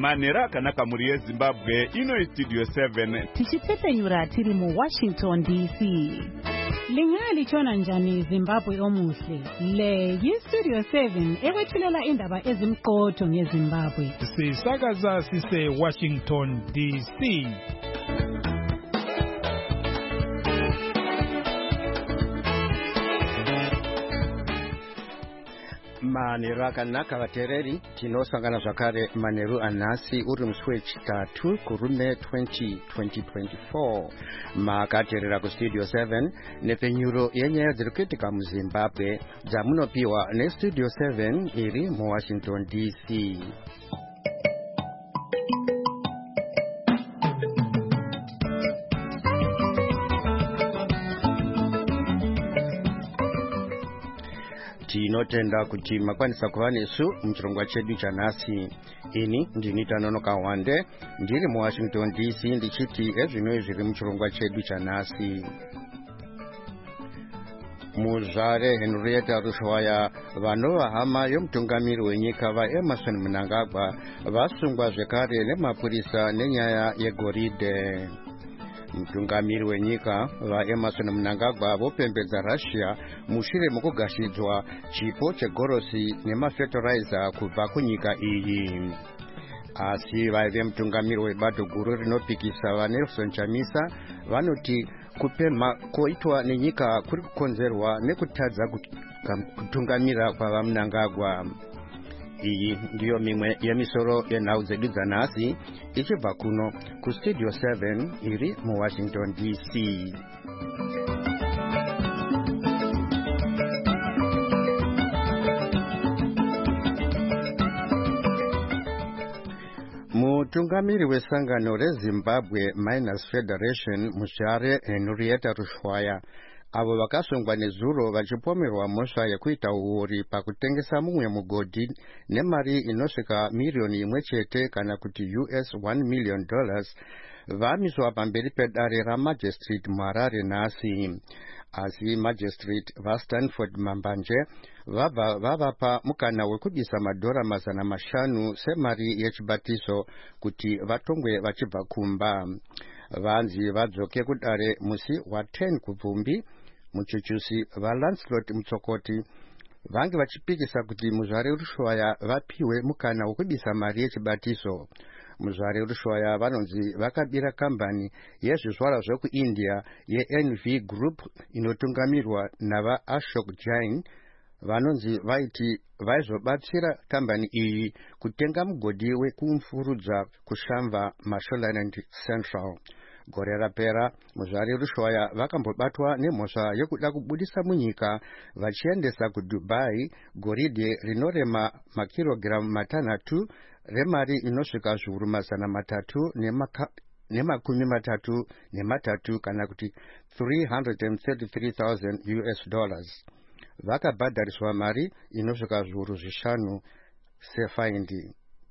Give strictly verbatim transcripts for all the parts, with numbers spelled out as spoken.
Manera Kanaka muri Zimbabwe ino Studio seven. Tichitepenyura tiri mu Washington D C. Lingali chona njani Zimbabwe omuhle. Le yi Studio seven ewethulela indaba ezimqotho ngeZimbabwe. Sisakaza sise Washington D C. Manera kanaka vatereri tinosangana zvakare Maneru Anasi uri musi wechitatu kurume twenty twenty-four makateerera kustudio seven nepenyuro yenyaya dziri kuitika muZimbabwe dzamunopiwa nestudio seven iri muWashington D C. Tinotenda kuti makwanisa kuva nesu muchirongwa chedu chanhasi. Ini ndini Tanonoka Wande ndiri muWashington D C ndichiti ezvino zviri muchirongwa chedu chanhasi. Muzvare Henrietta Rushwaya vanova hama yomutungamiri wenyika vaEmmerson Mnangagwa vasungwa zvekare nemapurisa nenyaya yegoridhe. Mutungamiri wenyika vaEmmerson Mnangagwa vopembedza Russia mushure mukugashidzwa chipo chegorosi nemafertilizer kubva kunyika iyi. Asi vaive mutungamiri webato guru rinopikisa vaNelson Chamisa vanoti kupemha koitwa nenyika kuri kukonzerwa nekutadza kutungamira kwavaMnangagwa. Iyi ndiyo mimwe yemisoro yenhau dzedu dzanhasi ichibva kuno kustudio seven iri muWashington D C. Mutungamiri wesangano reZimbabwe Miners Federation Muzvare Henrietta Rushwaya avo vakasungwa nezuro vachipomerwa mhosva yekuita uori pakutengesa mumwe mugodhi nemari inosvika miriyoni imwe chete kana kuti U S one million dollars vamiswa pamberi pedare raMagistrate muHarare nhasi. Asi Magistrate vaStanford Mambanje vabva vavapa mukana wekubisa madhora mazana mashanu semari yechibatiso kuti vatongwe vachibva kumba. Vanzi vadzoke kudare musi wa ten kubvumbi. Muchuchusi vaLancelot Mutsokoti vange vachipikisa kuti Muzvare Rushwaya vapiwe mukana wekubisa mari yechibatiso. Muzvare Rushwaya vanonzi vakabira kambani yezvizvarwa zvekuIndia yeN V Group inotungamirwa navaAshok Jain vanonzi vaiti vaizobatsira kambani iyi kutenga mugodhi wekumfurudza kushamva Mashonaland Central. Gore rapera Muzvare Rushwaya vakambobatwa nemhosva yekuda kubudisa munyika vachiendesa kuDubai goridhe rinorema makirogiramu matanhatu remari inosvika zviuru mazana matatu nemakumi matatu nematatu kana kuti three hundred thirty-three thousand U S dollars. Vakabhadhariswa mari inosvika zviuru zvishanu sefaindi.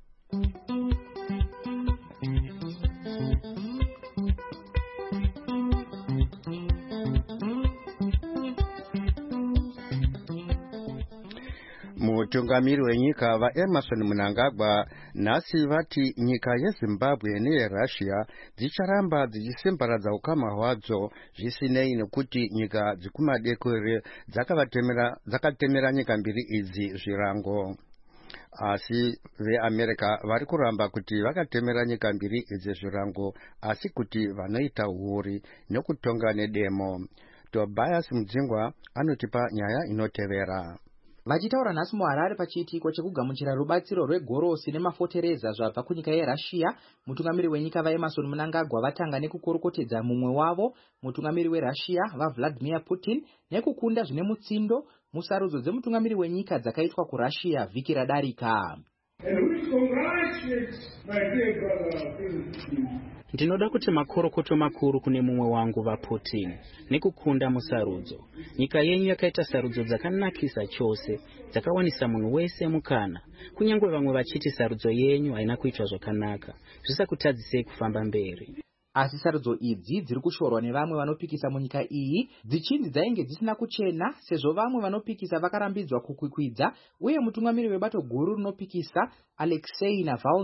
Mutungamiri wenyika vaEmmerson Mnangagwa nhasi vati nyika yeZimbabwe neyeRussia dzicharamba dzichisimbaradza ukama hwadzo zvisinei nekuti nyika dzikumadekore dzakavatemera dzakatemera nyika mbiri idzi zvirango. Asi veAmerica vari kuramba kuti vakatemera nyika mbiri idzi zvirango asi kuti vanoita uori nekutonga nedemo. Tobias Mudzingwa anotipa nyaya inotevera. Vachitaura nhasi muHarare pachiitiko chekugamuchira rubatsiro rwegorosi nemafotereza zvabva kunyika yeRussia, mutungamiri wenyika vaEmmerson Mnangagwa vatanga nekukorokotedza mumwe wavo, mutungamiri weRussia vaVladimir Putin, nekukunda zvine mutsindo musarudzo dzemutungamiri wenyika dzakaitwa kuRussia vhiki radarika. Ndinoda kuti makorokoto makuru kune mumwe wangu vaPutin nekukunda musarudzo. Nyika yenyu yakaita sarudzo dzakanakisa chose, dzakawanisa munhu wese mukana. Kunyangwe vamwe vachiti sarudzo yenyu haina kuitwa zvakanaka, zvisakutadzisei kufamba mberi. Asi sarudzo idzi dziri kushorwa nevamwe vanopikisa munyika iyi dzichinzi dzainge dzisina kuchena sezvo vamwe vanopikisa vakarambidzwa kukwikwidza, uye mutungamiri webato guru rinopikisa Alexei Navalny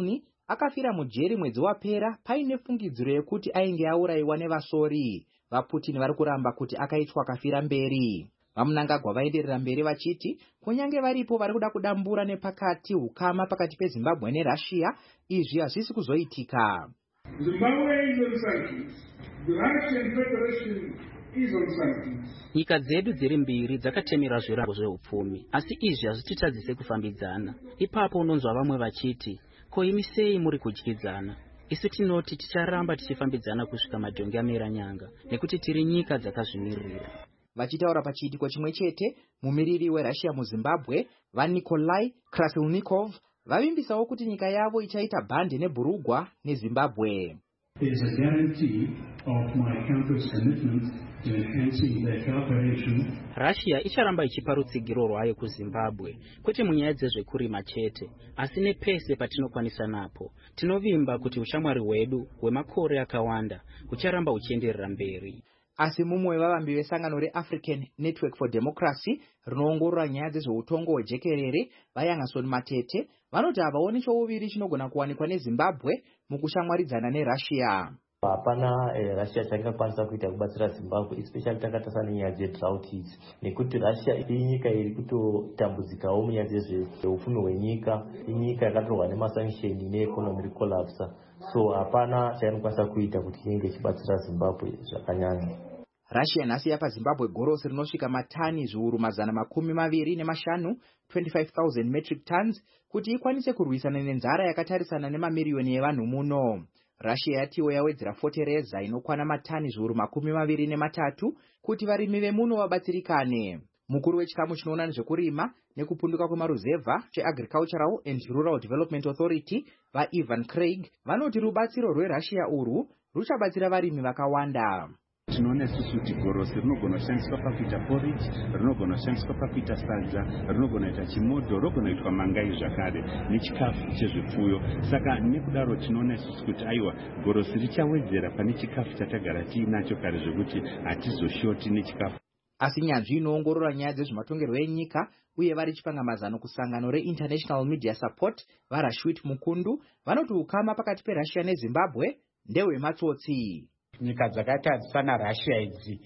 akafira mujeri mwedzi wapera paine fungidziro yekuti ainge aurayiwa nevasori. VaPutin vari kuramba kuti akaitwa kafira mberi. Vamunangagwa vaenderera mberi vachiti kunyange varipo vari kuda kudambura nepakati hukama pakati peZimbabwe neRussia, izvi hazvisi kuzoitika. Zimbabwe is on sanctions. The Russian Federation is on sanctions. Nyika dzedu dziri mbiri dzakatemera zvirango zveupfumi, asi izvi hazvititadzise kufambidzana. Ipapo unonzwa vamwe vachiti, ko imi sei muri kudyidzana? Isu tinoti ticharamba tichifambidzana kusvika madhongi amera nyanga, nekuti tiri nyika dzakazvimirira. Vachitaura pachiitiko chimwe chete, mumiriri weRussia muZimbabwe, vaNikolai Krasilnikov, vavimbisawo kuti nyika yavo ichaita bhande neBhurugwa neZimbabwe. There is a guarantee of my country's commitment to enhancing their cooperation. Russia icharamba ichipa rutsigiro rwayo kuZimbabwe, kwete munyaya dzezvekurima chete, asi nepese patinokwanisa napo. Tinovimba kuti ushamwari hwedu hwemakore akawanda hucharamba huchienderera mberi. Asi mumwe wevavambi vesangano reAfrican Network for Democracy rinoongorora nyaya dzezveutongo hwejekerere, vaYangason Matete, vanoti havaoni chouviri chinogona kuwanikwa neZimbabwe mukushamwaridzana neRussia. Hapana eh, Russia changakwanisa kuita kubatsira Zimbabwe, especially takatarisa nenyaya dzedrought idzi, nekuti Russia inyika iri kutotambudzikawo munyaya dzezveupfumi hwenyika, inyika yakatorwa nemasanction neeconomic collapse. So hapana chainokwanisa kuita kuti inge ichibatsira Zimbabwe zvakanyanya. Russia nhasi yapa Zimbabwe gorosi rinosvika matani zviuru mazana makumi maviri nemashanu, twenty-five thousand metric tons, kuti ikwanise kurwisana nenzara yakatarisana nemamiriyoni evanhu muno. Russia yatiwo yawedzera fotereza inokwana matani zviuru makumi maviri nematatu kuti varimi vemuno vabatsirikane. Mukuru wechikamu chinoona nezvekurima nekupunduka kwemaruzevha cheAgricultural and Rural Development Authority, vaIvan Craig, vanoti rubatsiro rweRussia urwu ruchabatsira varimi vakawanda. Tinoona isusu kuti gorosi rinogona kushandiswa pakuita porridge, rinogona kushandiswa pakuita sadza, rinogona kuita chimodho, rinogona kuitwa mangai zvakare nechikafu chezvipfuyo. Saka nekudaro tinoona isusu kuti aiwa gorosi richawedzera pane chikafu chatagara tiinacho kare zvekuti hatizoshoti nechikafu. Asi nyanzvi inoongorora nyaya dzezvematongerwo enyika uye vari chipangamazano kusangano reInternational Media Support, vaRashwit Mukundu, vanoti ukama pakati peRussia neZimbabwe ndehwematsotsi. Nyika dzakaita na Russia idzi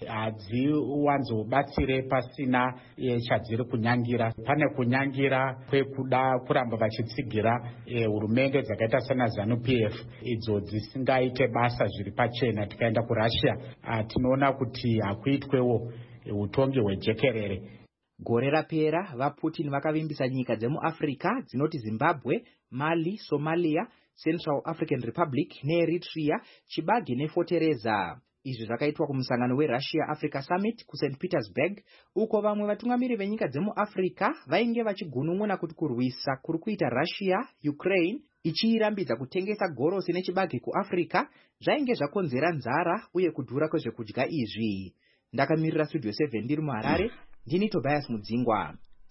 hadziwanzobatsire pasina chadziri kunyangira. Pane kunyangira kwekuda kuramba vachitsigira hurumende dzakaita sana ZANU P F idzo dzisingaite basa zviri pachena. Tikaenda kuRussia tinoona kuti hakuitwewo utongi hwejekerere. Gore rapera vaPutin vakavimbisa nyika dzemuAfrica dzinoti Zimbabwe, Mali, Somalia, Central African Republic neEritrea chibage nefotereza. Izvi zvakaitwa kumusangano weRussia Africa Summit kuSaint Petersburg, uko vamwe vatungamiri venyika dzemuAfrica vainge vachigunun'una kuti kurwisa kuri kuita Russia Ukraine ichirambidza kutengesa gorosi nechibage kuAfrica zvainge zvakonzera nzara uye kudhura kwezvekudya izvi. Ndakamirira Studio seven ndiri muHarare, ndini Tobias Mudzingwa.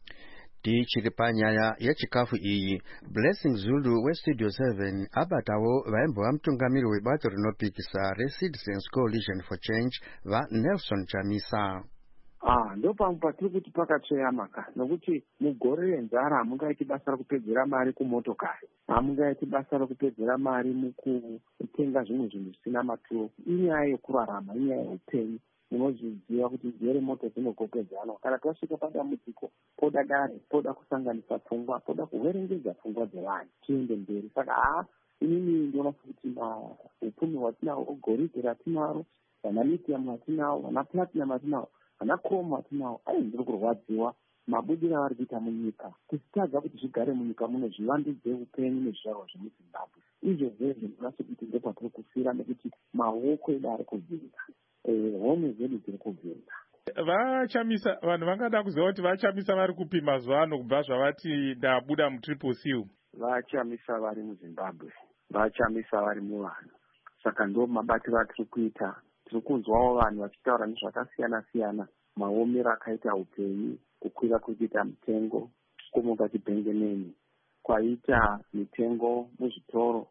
Tichiri panyaya yechikafu iyi, Blessing Zulu weStudio seven abatawo vaimbo mutungamiri webato rinopikisa reCitizens Coalition for Change vaNelson Chamisa. Ah, ndo pamwe patiri kuti pakatsveyamaka, nokuti mugore renzara hamungaiti basa rekupedzera mari kumotokari, hamungaiti basa rekupedzera mari mukutenga zvimwe zvinhu zvisina maturo. Inyaya yekurarama, inyaya yeupenyu. Unozviziva kuti dzere moto dzinogopedzana. Kana twasvika padambudziko, poda dare, poda kusanganisa pfungwa, poda kuverengedza pfungwa dzevanhu tiende mberi. Saka haa, inini ndinoona kuti upfumi hwatinawo, goridhe ratinaro, vana lithium vatinawo, vana platinum vatinawo, vana chrome vatinawo, ai ndiri kurwadziwa mabudiro avari kuita munyika. Kusitadza kuti zvigare munyika muno zvivandudze upenyu nezvizvarwa zvemuZimbabwe. Izvo zvezvo ndinoona kuti ndopatiri kufira nekuti maoko edu ari kuvhinga. Home zedu dziri kuvhinga. Vachamisa, vanhu vangada kuziva kuti vachamisa vari kupi mazuva ano kubva zvavati ndabuda mutriple C? Vachamisa vari muZimbabwe, vachamisa vari muvanhu. Saka ndo mabatiro atiri kuita. Tiri kunzwawo vanhu vachitaura nezvakasiyana siyana, maomero akaita upenyu, kukwira kuita mitengo, kumuka chibhengeneni, kwaita mitengo muzvitoro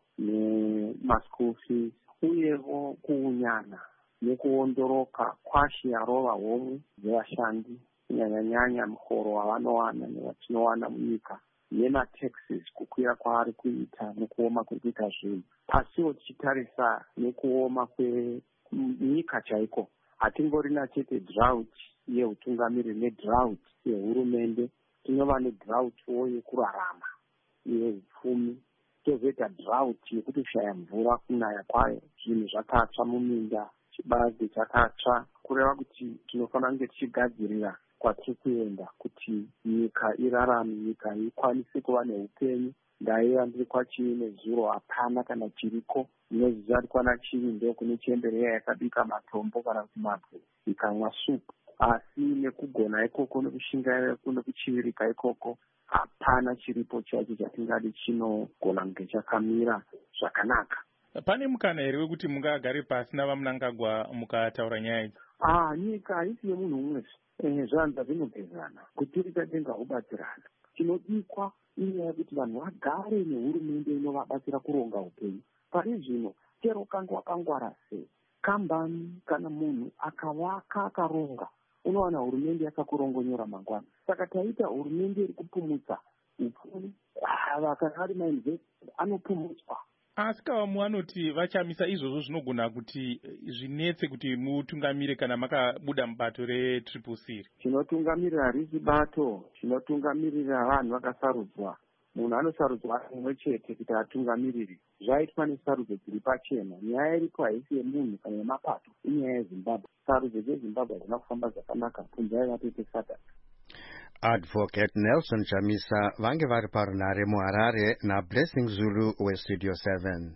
nemaschool fees, uyewo kuunyana nekuondoroka kwashi yarova homwe dzevashandi, kunyanya nyanya muhoro wavanowana nevatinowana munyika nemataxes kukwira kwaari kuita nekuoma kuri kuita zvinhu. Asiwo tichitarisa nekuoma kwenyika chaiko, hatingorina chete drought yeutungamiriri nedrought yehurumende, tinova nedroughtwo yekurarama yeupfumi, tozoita drought yekuti kushaya mvura kunaya kwayo, zvinhu zvakatsva muminda, chibage chakatsva, kureva kuti tinofanira kunge tichigadzirira kwatiri kuenda kuti nyika irarame, nyika ikwanise kuva neupenyu. Ndaiva ndiri kwachine zuro hapana kana chiriko, inoziva kuti kwana chii ndo kune chembereya yakabika matombo kana kuti mabwe ikamwa supu. Asi nekugona ikoko nekushingaira nekuchivirika ikoko hapana chiripo chacho chatingadi chinogona kunge chakamira zvakanaka. Pane mukana here wekuti mungagare pasi navaMnangagwa mukataura nyaya idzi? Ah, nyika haisi yemunhu umwe. Eh, zvanza zvinogezana kuti rikadenga ubatsirana. Chinodikwa inyaya yekuti vanhu vagare nehurumende inovabatsira kuronga upenyu. Pari zvino chero kanga wakangwara sei, kambani kana munhu akavaka akaronga, unowana hurumende yakakurongonyora mangwana. Saka taita hurumende iri kupumutsa upfumi, kana ari mainvesti anopumutswa. Asi kavamu anoti vachamisa izvozvo zvinogona kuti zvinetse kuti mutungamire kana makabuda mubato retriple C. Chinotungamirira harisi bato, chinotungamirira vanhu vakasarudzwa. Munhu anosarudzwa mumwe chete kuti atungamiriri. Zvaitwa nesarudzo dziri pachena. Nyaya iripo haisi yemunhu kana yemapato, inyaya yeZimbabwe. Sarudzo dzeZimbabwe hadzina kufamba zvakanaka, punzai vatete Saturday. Advocate Nelson Chamisa vange vari parunare muHarare naBlessing Zulu weStudio seven.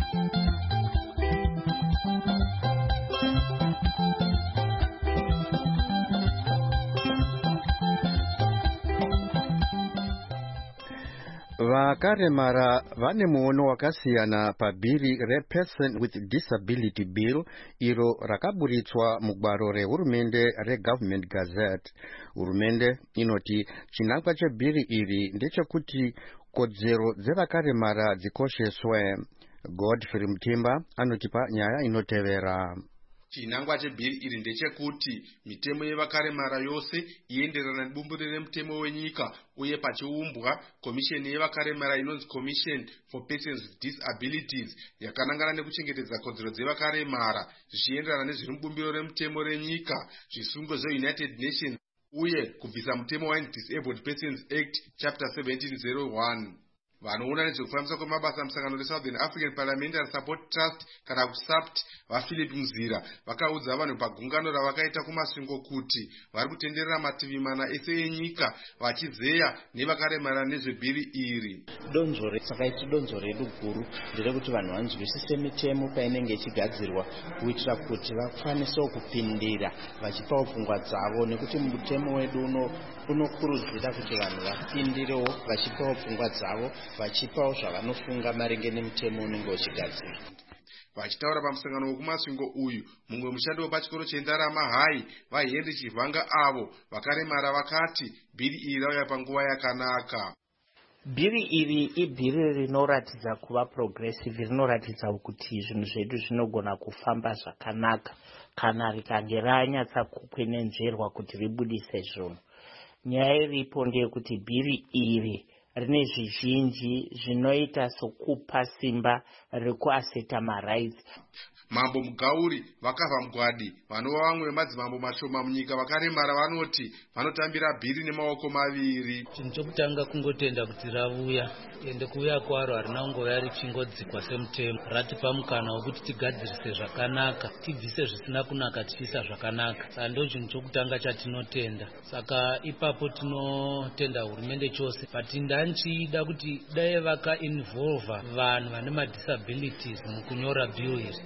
Vakaremara vane muono wakasiyana pabhiri rePerson with Disability Bill iro rakaburitswa mugwaro rehurumende reGovernment Gazette. Hurumende inoti chinangwa chebhiri iri ndechekuti kodzero dzevakaremara dzikosheswe. Godfrey Mutimba anotipa nyaya inotevera. Chinangwa chebhiri iri ndechekuti mitemo yevakaremara yose ienderana nebumbiro remutemo wenyika uye pachiumbwa komisheni yevakaremara inonzi Commission for Persons with Disabilities yakanangana nekuchengetedza kodzero dzevakaremara zvichienderana nezviri mubumbiro remutemo renyika, zvisungo zveUnited Nations uye kubvisa mutemo wa Disabled Persons Act Chapter seventeen oh one. Vanoona nezvekufambiswa kwemabasa musangano reSouthern African Parliamentary Support Trust kana kuSAPT vaPhilip Mzira vakaudza vanhu pagungano ravakaita kumasvingo kuti vari kutenderera mativi mana ese enyika vachizeya nevakaremara nezvebhiri iri. Donzvo saka iti donzvo redu guru nderekuti vanhu vanzwisise mitemo painenge ichigadzirwa kuitira kuti vakwanisewo kupindira vachipawo pfungwa dzavo, nekuti mutemo wedu uno unokurudzira kuti vanhu vapindirewo vachipawo pfungwa dzavo, vachipawo zvavanofunga maringe nemutemo unenge uchigadzirwa. Vachitaura pamusangano wekumasvingo uyu, mumwe mushandi wepachikoro cheNdarama Hai vaHenry Chivhanga avo vakaremara vakati bhiri iri rauya panguva yakanaka. Bhiri iri ibhiri rinoratidza kuva progressive, rinoratidza kuti zvinhu zvedu zvinogona kufamba zvakanaka kana rikange ranyatsa kukwenenzverwa kuti ribudise zvinhu. Nyaya iripo ndeyekuti bhiri iri rine zvizhinji zvinoita sokupa simba rekuaseta marights. Mambo Mugauri vakabva mugwadi vanova vamwe vemadzimambo mashoma munyika vakaremara vanoti vanotambira bhiri nemaoko maviri. Chinhu chokutanga kungotenda kuti ravuya, ende kuuya kwaro harina kungouya richingodzikwa semutemo. Ratipa mukana wekuti tigadzirise zvakanaka, tibvise zvisina kunaka tichiisa zvakanaka. Saka ndo chinhu chokutanga chatinotenda. Saka ipapo tinotenda hurumende chose. But ndanchida kuti dai vakainvolva vanhu vane madisabilities mukunyora bill iri.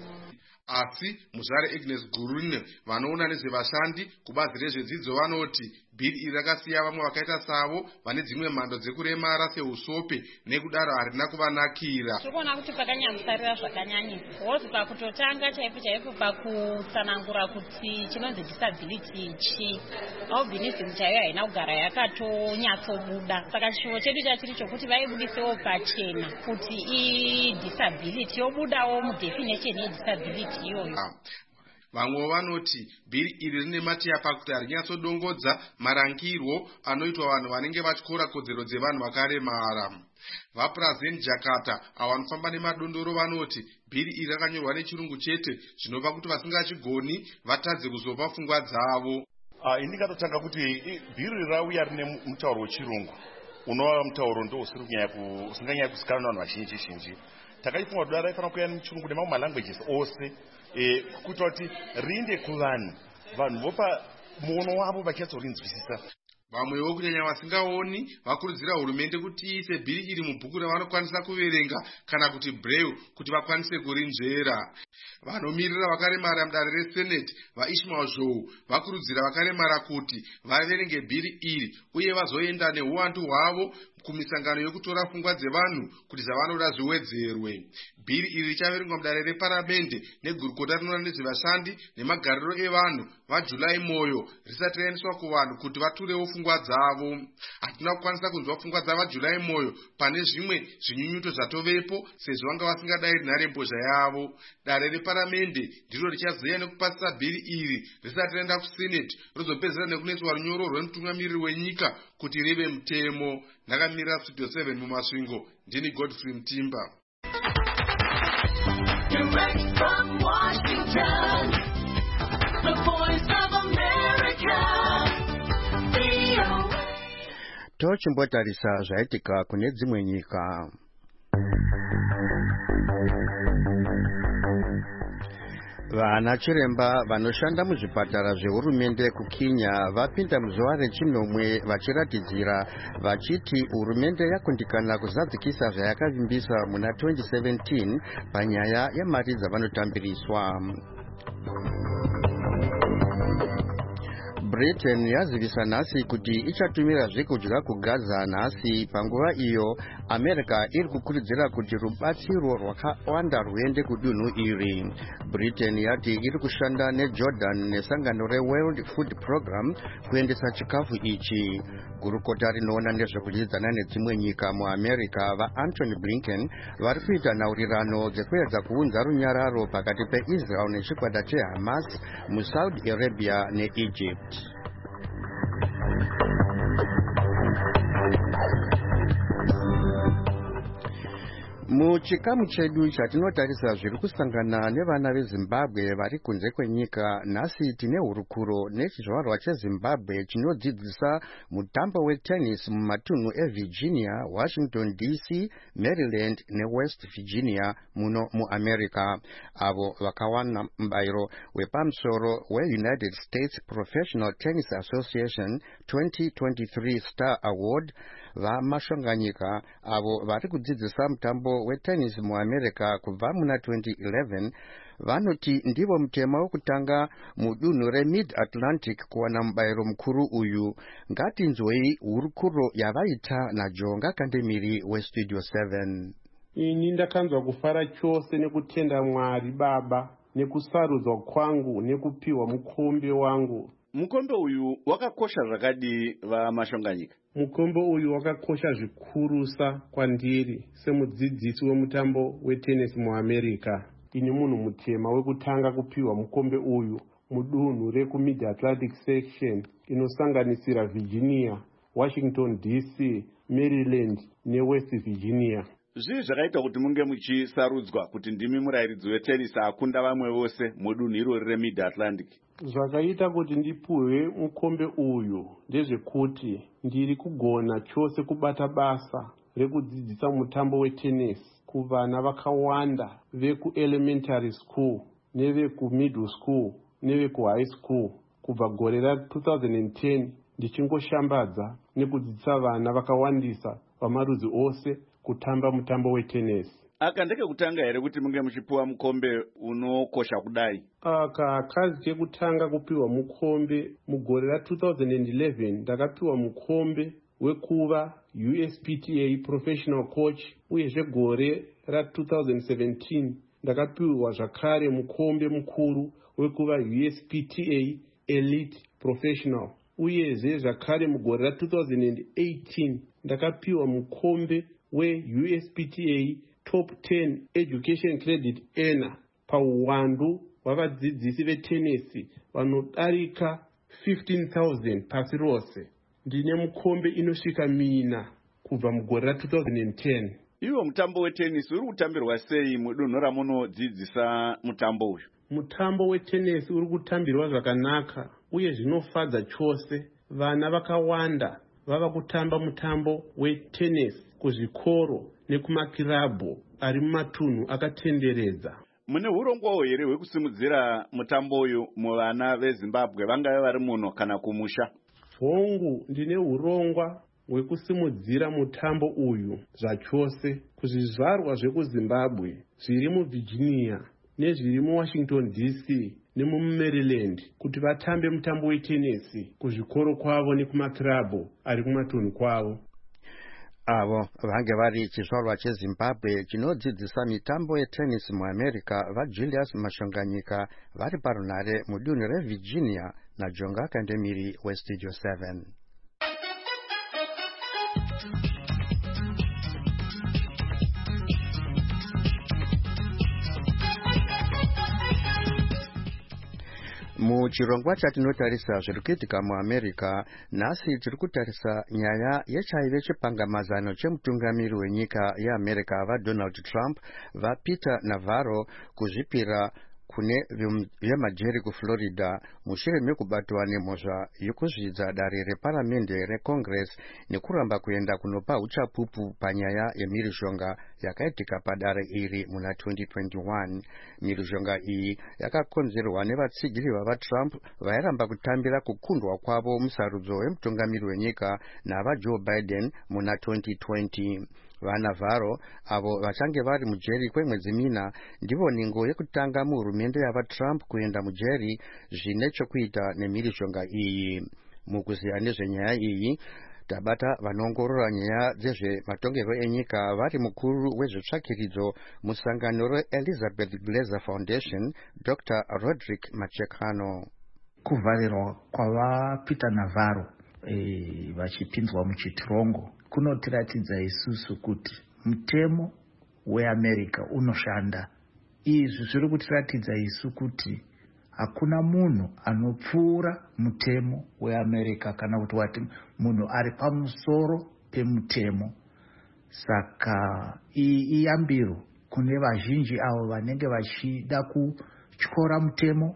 Asi muzvare Agnes Gurune vanoona nezvevashandi kubazi rezvedzidzo vanoti bhiri iri rakasiya vamwe vakaita savo vane dzimwe mhando dzekuremara seusope nekudaro harina kuvanakira. Tikuona kuti pakanyamusarira zvakanyanyisa. Hozi pakutotanga chaipo chaipo pakutsanangura kuti chinonzi disability chi. Albinism chaiyo haina kugara yakatonyatsobuda. Saka chishuvo chedu chachiri chokuti vaibudisewo pachena kuti i disability yobudawo mudefinition yedisability iyoyo. Vamwe vanoti bhiri iri rine matiya pakuti harinyatsodongodza marangirwo anoitwa vanhu vanenge vatyora kodzero dzevanhu vakaremara. VaPrazen Jakarta avo vanofamba nemadondoro vanoti bhiri iri rakanyorwa nechirungu chete zvinova kuti vasingachigoni vatadze kuzopa pfungwa dzavo. Uh, indingatotanga kuti bhiri rauya rine mutauro wechirungu unova mutauro ndo usinganyanya kuzikanwa navanhu vazhinji zhinji. Takaifunga kuti raifanira kuuya nemuchirungu nemamwe malanguages ose eh, kuita kuti riinde kuvanhu vanhu vopa muono wavo vachatsorinzwisisa. Vamwewo kunyanya vasingaoni vakurudzira hurumende kuti iise bhiri iri mubhuku ravanokwanisa kuverenga kana kuti braille kuti vakwanise kurinzvera. Vanomirira vakaremara mudare reSenate vaIshmael Zhou vakurudzira vakaremara kuti vaverenge bhiri iri uye vazoenda neuwandu hwavo kumisangano yokutora pfungwa dzevanhu kuti zvavanoda zviwedzerwe. Bhiri iri richaverengwa mudare reparamende negurukota rinoona nezvevashandi nemagariro evanhu vaJulai moyo risati raendeswa kuvanhu kuti vaturewo pfungwa dzavo. Hatina kukwanisa kunzwa pfungwa dzavaJulai moyo pane zvimwe zvinyunyuto zvatovepo sezvo vanga vasingadai nharembozha yavo. Dare reparamende ndiro richazeya nekupasisa bhiri iri risati raenda kuSenate rozopedzera nekunoiswa runyoro rwemutungamiriri wenyika kuti rive mutemo. Ndakamira Studio seven mumasvingo, ndini Godfrey Mtimba. Direct from Washington, the voice of America, V O A. Tochimbotarisa zvaitika kune dzimwe nyika. Vana chiremba vanoshanda muzvipatara zvehurumende kuKenya vapinda muzuva rechinomwe vachiratidzira vachiti hurumende yakundikana kuzadzikisa zvayakavimbisa muna twenty seventeen panyaya yemari dzavanotambiriswa. Britain yazivisa nhasi kuti ichatumira zvekudya kuGaza nhasi panguva iyo America iri kukurudzira kuti rubatsiro rwakawanda ruende kudunhu iri. Britain yati iri kushanda neJordan nesangano reWorld Food Program kuendesa chikafu ichi. Gurukota rinoona nezvekudyidzana nedzimwe nyika muAmerica vaAntony Blinken vari kuita nhaurirano dzekuedza kuunza runyararo pakati peIsrael nechikwata cheHamas muSaudi Arabia neEgypt. Muchikamu chedu chatinotarisa zviri kusangana nevana veZimbabwe vari kunze kwenyika. Nhasi tine hurukuro nechizvarwa cheZimbabwe chinodzidzisa mutambo wetennis mumatunhu eVirginia, Washington D C, Maryland neWest Virginia muno muAmerica. Avo vakawana mubayiro wepamusoro weUnited States Professional Tennis Association twenty twenty-three Star Award vamashonganyika avo vari kudzidzisa mutambo wetennis muAmerica kubva muna twenty eleven vanoti ndivo mutema wokutanga mudunhu reMid-Atlantic kuwana mubayiro mukuru uyu. Ngatinzwei hurukuro yavaita naJonga Kandemiri weStudio seven. Ini ndakanzwa kufara chose nekutenda Mwari Baba nekusarudzwa kwangu nekupiwa mukombe wangu. Mukombe uyu wakakosha zvakadi vamashonganyika? Mukombe uyu wakakosha zvikurusa kwandiri semudzidzisi wemutambo wetennis muAmerica. Ini munhu mutema wekutanga kupiwa mukombe uyu mudunhu reku-Mid-Atlantic section inosanganisira Virginia, Washington D C, Maryland neWest Virginia. Zvii zvakaita kuti munge muchisarudzwa kuti ndimi murayiridzi wetenisi akunda vamwe vose mudunhu irori reMid-Atlantic? Zvakaita kuti ndipuhwe mukombe uyu ndezvekuti ndiri kugona chose kubata basa rekudzidzisa mutambo wetennis kuvana vakawanda veku-elementary school neveku-middle school neveku-high school kubva gore ra-twenty ten ndichingoshambadza nekudzidzisa vana vakawandisa vamarudzi ose kutamba mutambo wetennis. Aka ndekekutanga here kuti munge muchipiwa mukombe unokosha kudai? Aka kazi kekutanga kupiwa mukombe. Mugore ra-twenty eleven ndakapiwa mukombe wekuva U S P T A professional coach, uyezve gore ra-twenty seventeen ndakapiwa zvakare mukombe mukuru wekuva U S P T A elite professional, uyezve zvakare mugore ra-twenty eighteen ndakapiwa mukombe we-U S P T A top ten education credit earner pauwandu wavadzidzisi vetenesi vanodarika fifteen thousand pasi rose. Ndine mukombe inosvika mina kubva mugore ra two thousand ten. Iwo mutambo wetenisi uri kutambirwa sei mudunhu ramunodzidzisa mutambo uyu? Mutambo wetenisi uri kutambirwa zvakanaka uye zvinofadza chose. Vana vakawanda vava kutamba mutambo wetenisi kuzvikoro nekumakirabhu ari mumatunhu akatenderedza. Mune urongwa here hwekusimudzira mutambo uyu muvana veZimbabwe vangave vari muno kana kumusha? Hongu, ndine urongwa hwekusimudzira mutambo uyu zvachose kuzvizvarwa zvekuZimbabwe zviri muVirginia nezviri muWashington D C nemuMaryland kuti vatambe mutambo wetenesi kuzvikoro kwavo nekumakirabhu ari kumatunhu kwavo. Avo vange vari chizvarwa cheZimbabwe chinodzidzisa mitambo yetenisi muAmerica vaJulius Mashonganyika vari parunhare mudunhu reVirginia naJonga Kandemiri weStudio seven. Muchirongwa chatinotarisa zviri kuitika muAmerica, nhasi tiri kutarisa nyaya yechaive chipangamazano chemutungamiri wenyika yeAmerica vaDonald Trump vaPeter Navarro kuzvipira kune vemajeri kuFlorida mushure mekubatwa nemhosva yekuzvidza dare reparamende reCongress nekuramba kuenda kunopa uchapupu panyaya yemhirizhonga yakaitika padare iri muna twenty twenty-one. Mhirizhonga iyi yakakonzerwa nevatsigiri vavaTrump vairamba kutambira kukundwa kwavo musarudzo wemutungamiri wenyika navaJoe Biden muna twenty twenty. VaNavarro avo vachange vari mujeri kwemwedzi mina ndivo ningo yekutanga muhurumende yavaTrump kuenda mujeri zvine chokuita nemhirizhonga iyi. Mukuziya nezvenyaya iyi tabata vanoongorora nyaya dzezvematongerwo enyika vari mukuru wezvetsvakiridzo musangano reElizabeth Glaser Foundation Doctor Roderick Machekano. Kuvharirwa kwavaPeter Navarro e, vachipinzwa muchitirongo kunotiratidza isusu kuti mutemo weAmerica unoshanda. Izvi zviri kutiratidza isu kuti hakuna munhu anopfuura mutemo weAmerica kana kuti wati munhu ari pamusoro pemutemo. Saka iyi iyambiro kune vazhinji avo vanenge vachida kutyora mutemo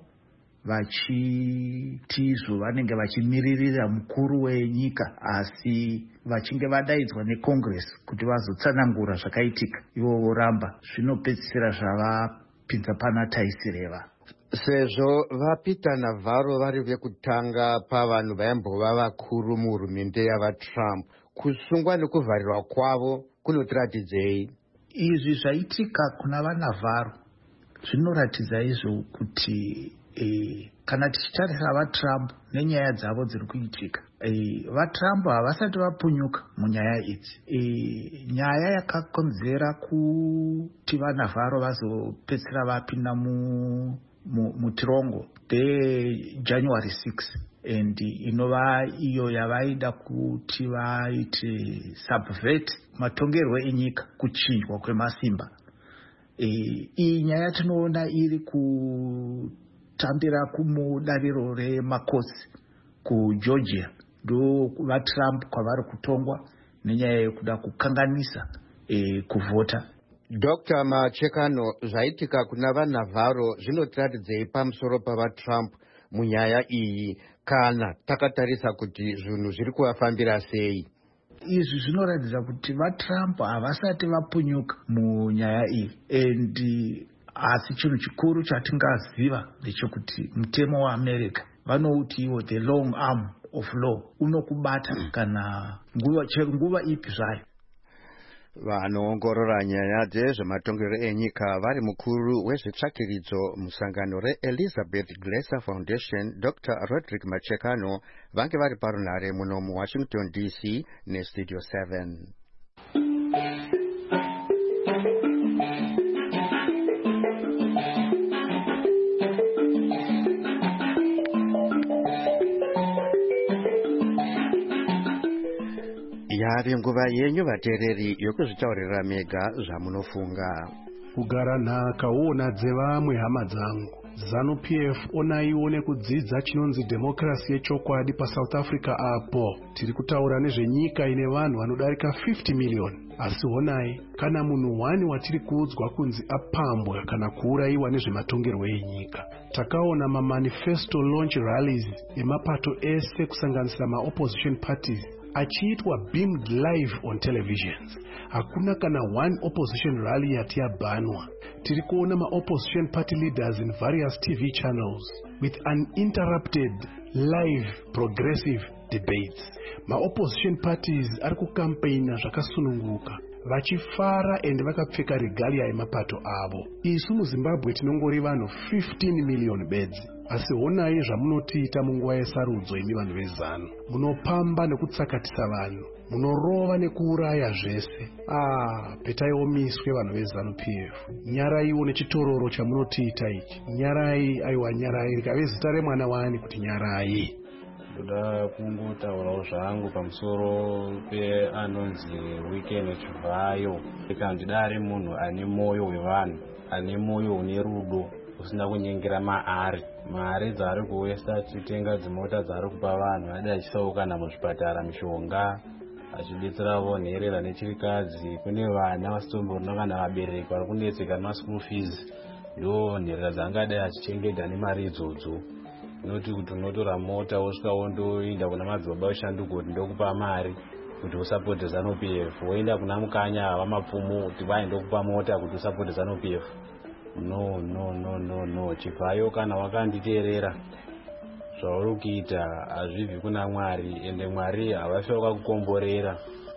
vachiti izvo vanenge vachimiririra mukuru wenyika asi vachinge vadaidzwa neCongress kuti vazotsanangura zvakaitika ivo voramba zvinopedzisira zvavapinza pana taisireva. Sezvo vaPeter Navarro vari vekutanga pavanhu vaimbova vakuru muhurumende yavaTrump, kusungwa nekuvharirwa kwavo kunotiratidzei? Izvi zvaitika kuna vaNavarro zvinoratidza izvo kuti E, kana tichitarisa vaTrump nenyaya dzavo dziri kuitika, e, vaTrump havasati vapunyuka munyaya idzi. E, nyaya yakakonzera kuti vaNavarro vazopedzisira vapinda mu, mu, mutirongo ndeJanuary sixth and inova iyo yavaida kuti vaite subvert matongerwo enyika, kuchinjwa kwemasimba. E, iyi nyaya tinoona iri ku tambira kumudariro remakotsi kuGeorgia ndo vaTrump kwavari kutongwa nenyaya yekuda kukanganisa e, kuvhota. Doctor Machekano, zvaitika kuna vaNavarro zvinotiratidzei pamusoro pavaTrump munyaya iyi kana takatarisa kuti zvinhu zviri kuvafambira sei? Izvi zvinoratidza kuti vaTrump havasati vapunyuka munyaya iyi and asi chinhu chikuru chatingaziva ndechekuti mutemo waAmerica vanouti iwo the long arm of law unokubata kana nguva nguva ipi zvayo. Vanoongorora nyaya dzezvematongero enyika vari mukuru wezvetsvakiridzo musangano reElizabeth Glaser Foundation Doctor Roderick Machekano vange vari parunhare muno muWashington D C neStudio seven. Yari nguva yenyu vateereri yokuzvitaurira mega zvamunofunga. Kugara nhaka uona dzevamwe hama dzangu. ZANU P F onaiwo nekudzidza chinonzi democracy yechokwadi paSouth Africa apo tiri kutaura nezvenyika ine vanhu vanodarika fifty million. Asi honai, kana munhu wani watiri kuudzwa kunzi apambwa kana kuurayiwa nezvematongerwo enyika. Takaona mamanifesto launch rallies emapato ese kusanganisira maopposition parties achiitwa beamed live on televisions. Hakuna kana one opposition rally yati yabanwa. Tiri kuona ma-opposition party leaders in various T V channels with uninterrupted live progressive debates. Ma-opposition parties ari kukampaina zvakasununguka, vachifara ende vakapfeka regalia emapato avo. Isu muZimbabwe tinongori vanhu fifteen million bedzi. Asi honai zvamunotiita munguva yesarudzo imi vanhu vezanu. Munopamba nekutsakatisa vanhu, munorova nekuuraya zvese. Ah, petaiwo miswe vanhu vezanu P F. Nyarai nechitororo chamunotiita ichi. Nyarai, aiwa nyarai, rikave zita remwana wani kuti Nyarai. Ndoda kungotaurawo zvangu pamusoro peanonzi Weekend Chivayo. Ndidari munhu ane moyo wevanhu, ane moyo une rudo, usina kunyengera maari. Mari dzari kuwesta titenga dzimota dzari kupa vanhu, adi achisaukana muzvipatara mishonga, achidetserawo nherera nechirikadzi. Kune vana vasitomborona kana vabereki vari kunetseka nemaschool fees. Ndo nherera dzaangadai achichengeta nemari idzodzo. Noti kuti unotora mota wosvika wondoenda kuna madzibaba ushanduko kuti ndokupa mari kuti usapote ZANU P F, woenda kuna mukanya vamapfumo kuti vai ndokupa mota kuti usapote ZANU P F. No, no, no, no, no. Chivayo kana wakanditeerera zvauri kuita hazvibvi kuna Mwari, ende Mwari havafi wakakukomborera.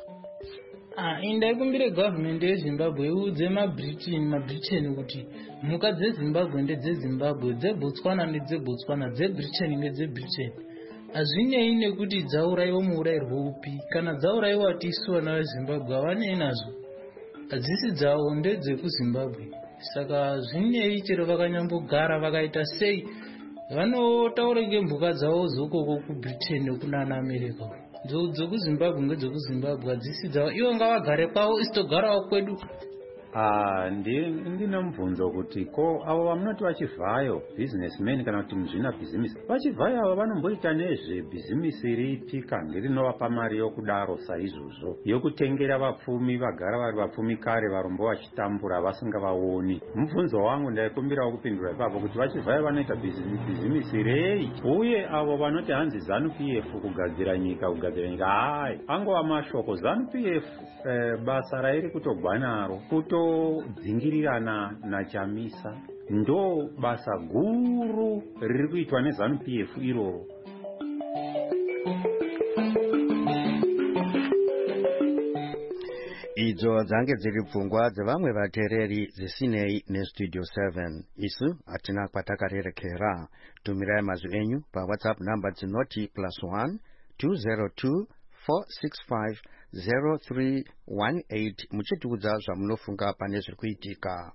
Ah, indaikumbire government yeZimbabwe iudze maBritain maBritain kuti mhuka dzeZimbabwe ndedzeZimbabwe, dzeBotswana ndedzeBotswana, dzeBritain ndedzeBritain. Hazvinei nekuti dzaurayiwa muurayirwo upi, kana dzaurayiwa tisu vana veZimbabwe havanei nazvo. Hadzisi dzavo ndedzekuZimbabwe. Saka zvinei chero vakanyambogara vakaita sei, vanotaura ngemhuka dzavo zokoko kuBritain nekunana America. DzekuZimbabwe ngedzekuZimbabwe, hadzisi dzavo. Ivo ngavagare kwavo, isitogarawo kwedu. Ah, ndine mubvunzo kuti ko avo vamunoti vachivhayo businessmen kana kuti muzvina bhizimisi, vachivhayo ava vanomboita nezve bhizimisi ripi kandi rinovapa mari yokudaro saizvozvo, yokutengera vapfumi vagara vari vapfumi kare varombo vachitambura vasingavaoni? Mubvunzo wangu ndaikumbirawo kupindura ipapo kuti vachivhayo vanoita bhizimisi rei, uye avo vanoti hanzi ZANU P F kugadzira nyika kugadzira nyika, hai angova mashoko. ZANU P F eh, basa rairi kutogwa naro kuto dzingirirana naChamisa ndo basa guru riri kuitwa neZANU P F iroro. Idzo dzange dziri pfungwa dzevamwe vateereri zisinei neStudio seven. Isu hatina kwatakarerekera. Tumirai mazwi enyu paWhatsApp namba dzinoti plus one two zero two four six five zero three one eight muchitiudza zvamunofunga pane zviri kuitika.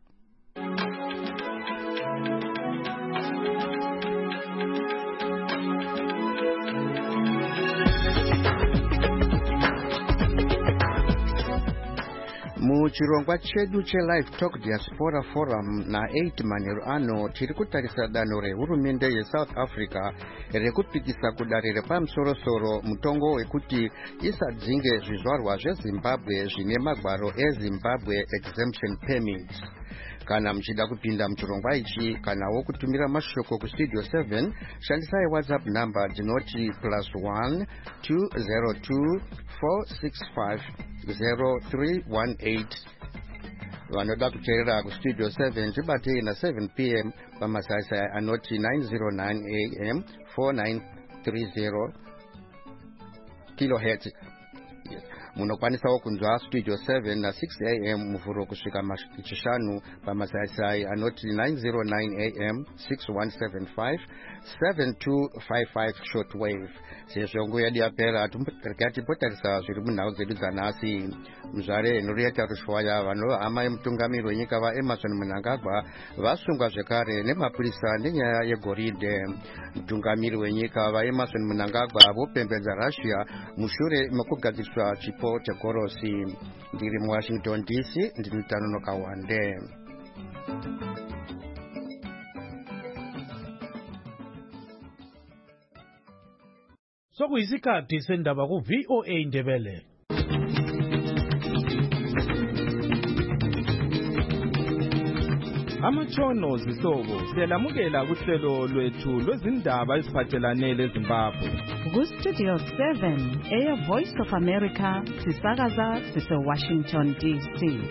Muchirongwa chedu cheLive Talk Diaspora Forum na eight manheru ano tiri kutarisa danho rehurumende yeSouth Africa rekupikisa kudarire pamusoro-soro mutongo wekuti isadzinge zvizvarwa zveZimbabwe zvine magwaro eZimbabwe Exemption Permit. Kana muchida kupinda muchirongwa ichi kanawo kutumira mashoko kuStudio seven, shandisai WhatsApp namba dzinoti plus one two zero two four six five zero three one eight. Vanoda kuteerera kuStudio seven tibatei na seven p m pamasaisai anoti nine oh nine a m four nine three zero kilohertz. Munokwanisawo kunzwa Studio seven na six a m muvhuro kusvika machishanu pamasaisai anoti nine oh nine a m six one seven five seven two five five shortwave. Sezvo nguva yedu yapera tipotarisa zviri munhau dzedu dzanhasi. Muzvare Henrietta Rushwaya vanohama yemutungamiri wenyika vaEmmerson Mnangagwa vasungwa zvekare nemapurisa nenyaya yegoridhe. Mutungamiri wenyika vaEmmerson Mnangagwa vopembedza Russia mushure mekugadziriswa chipo chegorosi. Ndiri muWashington D C, ndini Tanonoka Wande. sokuyisikhathi sendaba ku V O A Ndebele. Amatshono zihlobo siyalamukela kuhlelo lwethu lwezindaba eziphathelane leZimbabwe. Ku Studio seven eya Voice of America sisakaza sise Washington D C.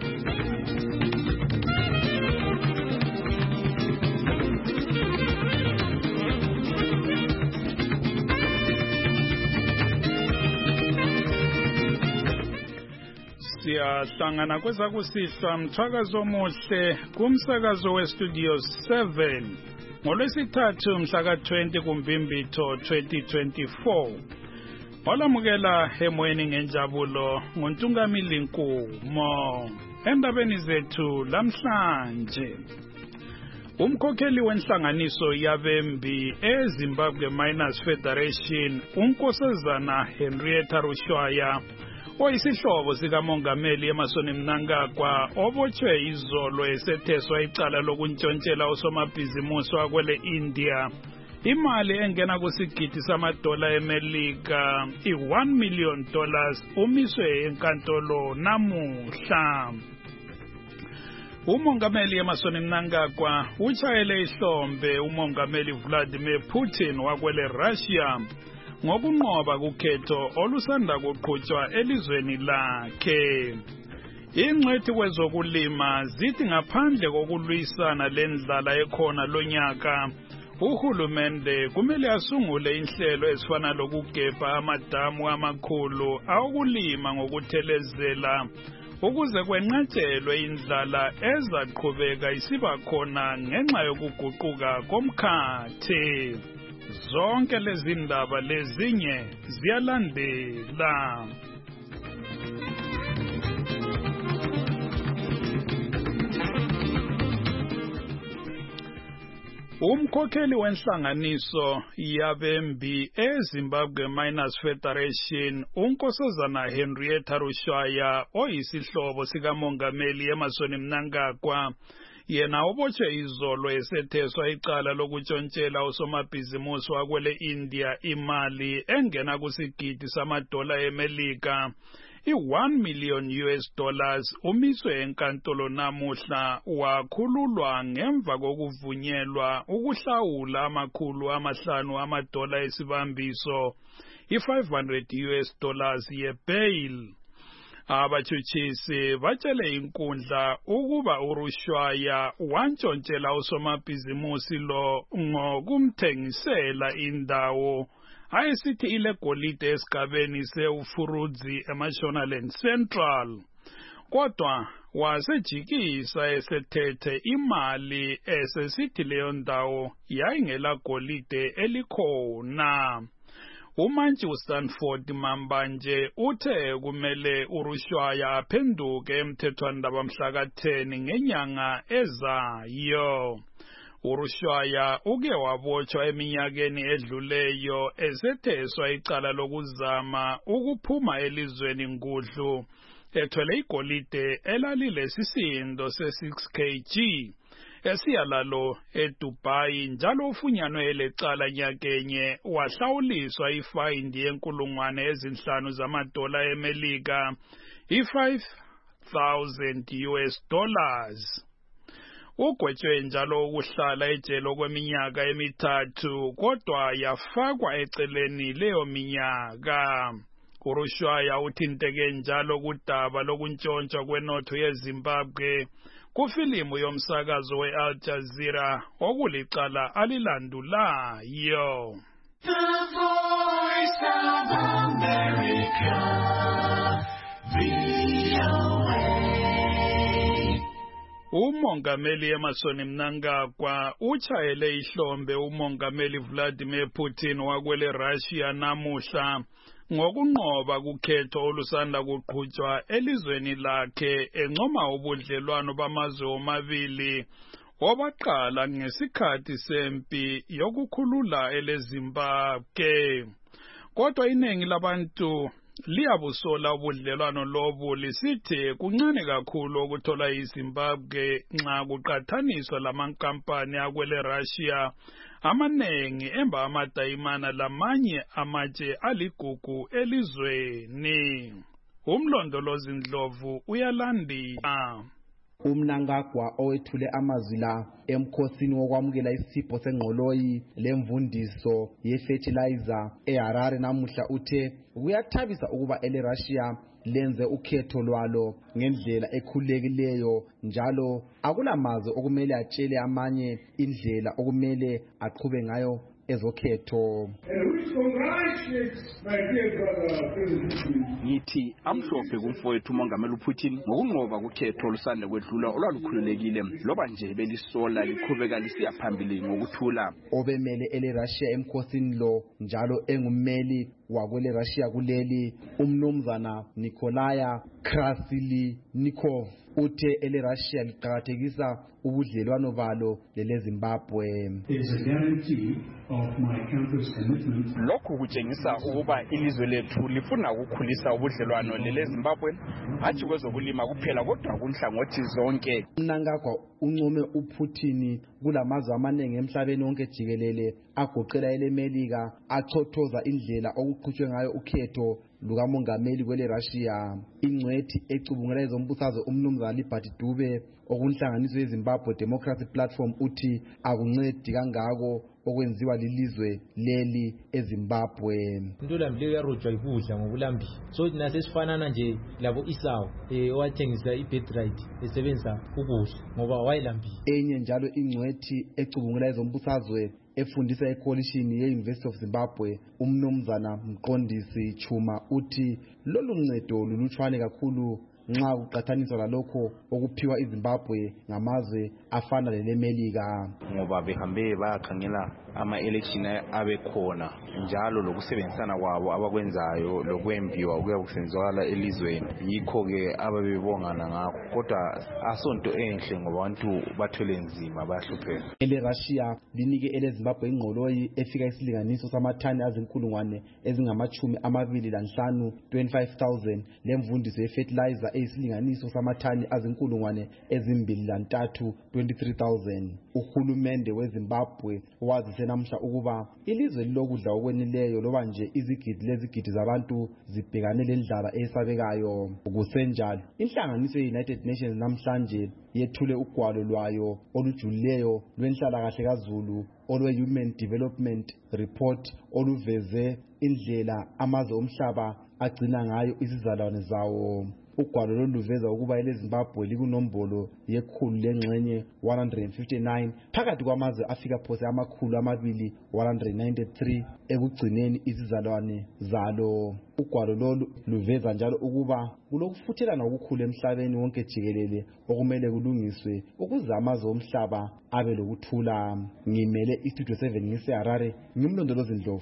Siyahlangana kwezakusihla mthwakazo omuhle kumsakazo weStudio seven ngolwesithathu mhla ka twenty kuMbimbitho twenty twenty-four. Olamukela emoyeni ngenjabulo ngontungamili Nkumo. Endabeni zethu lamhlanje, umkhokheli wenhlanganiso yabembi eZimbabwe Miners Federation uNkosazana Henrietta Rushwaya oyisihlobo sikamongameli Emmerson Mnangagwa obotshwe izolo esetheswa icala lokuntshontshela usomabhizimusi wakwele India imali engena kusigidi samadola eMelika i-one million dollars umiswe enkantolo namuhla. Umongameli Emmerson Mnangagwa utshayele ihlombe umongameli Vladimir Putin wakwele Russia ngokunqoba kukhetho olusanda kuqhutshwa elizweni lakhe. Ingcwethi kwezokulima zithi ngaphandle kokulwisana lendlala ekhona lonyaka, uhulumende kumele asungule inhlelo ezifana lokugebha amadamu amakhulu awokulima ngokuthelezela ukuze kwenqatshelwe indlala ezaqhubeka isiba khona ngenxa yokuguquka komkhathi. Zonke lezi ndaba lezinye ziyalandela. Umkhokheli wenhlanganiso yabembi eZimbabwe Miners Federation uNkosazana Henrietta Rushwaya oyisihlobo sikamongameli Emmerson Mnangagwa yena obotshwe izolo esetheswa icala lokutshontshela usomabhizimusi wakwele India imali engena kusigidi samadola eMelika i-one million U S dollars umiswe enkantolo namuhla wakhululwa ngemva kokuvunyelwa ukuhlawula amakhulu amahlanu amadola esibambiso i-five hundred U S dollars ye-bail. Abatshutshisi batshele inkundla ukuba uRushwaya wantshontshela usomabhizimusi lo ngokumthengisela indawo ayesithi ile golide esigabeni seUfurudzi eMashonaland Central, kodwa wasejikisa esethethe imali esesithi leyo ndawo yayingela golide elikhona. Umantshi Stanford Mambanje uthe kumele uRushwaya aphenduke emthethwandaba mhla ka ten ngenyanga ezayo. uRushwaya uke wabotshwa eminyakeni edluleyo esetheswa icala lokuzama ukuphuma elizweni ngudlu ethwele igolide elalile sisindo se-six kilograms esiyalalo eDubai, njalo ufunyanwe elecala nyakenye wahlawuliswa ifayindi yenkulungwane ezinhlanu zamadola eMelika i-five thousand U S dollars. Ugwetshwe njalo ukuhlala ejele kweminyaka emithathu, kodwa yafakwa eceleni leyo minyaka. uRushwaya uthinteke njalo kudaba lokuntshontsha kwenotho yeZimbabwe kufilimu yomsakazo we-Al Jazeera okulicala alilandulayo. The Voice of America, V O A. Umongameli Emmerson Mnangagwa utshayele ihlombe umongameli Vladimir Putin wakwele Russia namuhla ngokunqoba kukhetho olusanda kuqhutshwa elizweni lakhe, encoma ubudlelwano bamazwe omabili obaqala ngesikhathi sempi yokukhulula eleZimbabwe. Kodwa iningi labantu liyabusola ubudlelwano lobu lisithi kuncane kakhulu ukuthola iZimbabwe nxa kuqathaniswa lamankampani akwele Russia amanengi emba amadayimana lamanye amatshe aligugu elizweni. Umlondolozi Ndlovu uyalandila. uMnangagwa owethule amazwi la emkhosini wokwamukela isipho sengqoloyi lemvundiso yefertilizer eHarare namuhla uthe kuyathabisa ukuba eleRussia lenze ukhetho lwalo ngendlela ekhululekileyo njalo akulamazwe okumele atshele amanye indlela okumele aqhube ngayo ezokhetho. Ngithi amhlophe kumfowethu uMongameli uPutin ngokunqoba kukhetho olusanda kwedlula olwalukhululekile loba nje belisola liqhubeka lisiya phambili ngokuthula. Obemele eleRussia emkhosini lo njalo engummeli wakwele Russia kuleli umnumzana Nikolaya Krasilinikov uthe eleRussia liqhakathekisa ubudlelwano balo leleZimbabwe. Lokhu kutshengisa ukuba ilizwe lethu lifuna ukukhulisa ubudlelwano leleZimbabwe hathi kwezokulima kuphela kodwa kunhlangothi zonke. Mnangagwa uncome uPutin kulamazwe amanengi emhlabeni wonke jikelele agoqela eleMelika achothoza indlela okuqhutshwe ngayo ukhetho lukamongameli kwele Russia. Ingcwethi ecubungela ezombusazwe umnumzana Liberty Dube okunhlanganiso yeZimbabwe Democracy Platform uthi akuncedi kangako okwenziwa lilizwe leli eZimbabwe. Ntolambileyo yarojwa ikudla ngokulambi so nasesifanana nje labo Esau eh owathengisa ibirthright esebenzisa ukudla ngoba wayilambi. Enye njalo ingcwethi ecubungela ezombusazwe efundisa ecoalition ye-University of Zimbabwe umnumzana Mqondisi Chuma uthi lolu ncedo luluchwane kakhulu nxa kuqathaniswa lalokho okuphiwa iZimbabwe ngamazwe afana leleMelika ngoba behambe bayakhangela ama-election abekhona njalo lokusebenzisana kwabo abakwenzayo lokwembiwa okuya kusenzakala elizweni yikho-ke ababebongana ngakho kodwa asonto enhle ngoba abantu bathwele nzima bayahlupheka. eleRussia linike eleZimbabwe ingqoloyi efika isilinganiso samathani azinkulungwane ezingamachumi amabili lanhlanu twenty-five thousand lemvundiso yefertilizer isilinganiso samathani azinkulungwane ezimbili lantathu twenty-three thousand. Uhulumende weZimbabwe wazise namhla ukuba ilizwe lilokudla okwenileyo loba nje izigidi lezigidi zabantu zibhekane lendlala esabekayo. Kusenjalo inhlanganiso ye-United Nations namhlanje yethule ugwalo lwayo olujulileyo lwenhlalakahle kaZulu olwe-Human Development Report oluveze indlela amazwe omhlaba agcina ngayo izizalwane zawo. Ugwalo lolu luveza ukuba eleZimbabwe likunombolo yekhulu lengxenye one hundred fifty-nine phakathi kwamazwe afika phose amakhulu amabili one hundred ninety-three ekugcineni izizalwane zalo. Ugwalo lolu luveza njalo ukuba kulokufuthelana okukhulu emhlabeni wonke jikelele okumele kulungiswe ukuze amazwe omhlaba abe lokuthula. Ngimele iStudio seven ngiseHarare ngimlondolozi Ndlovu.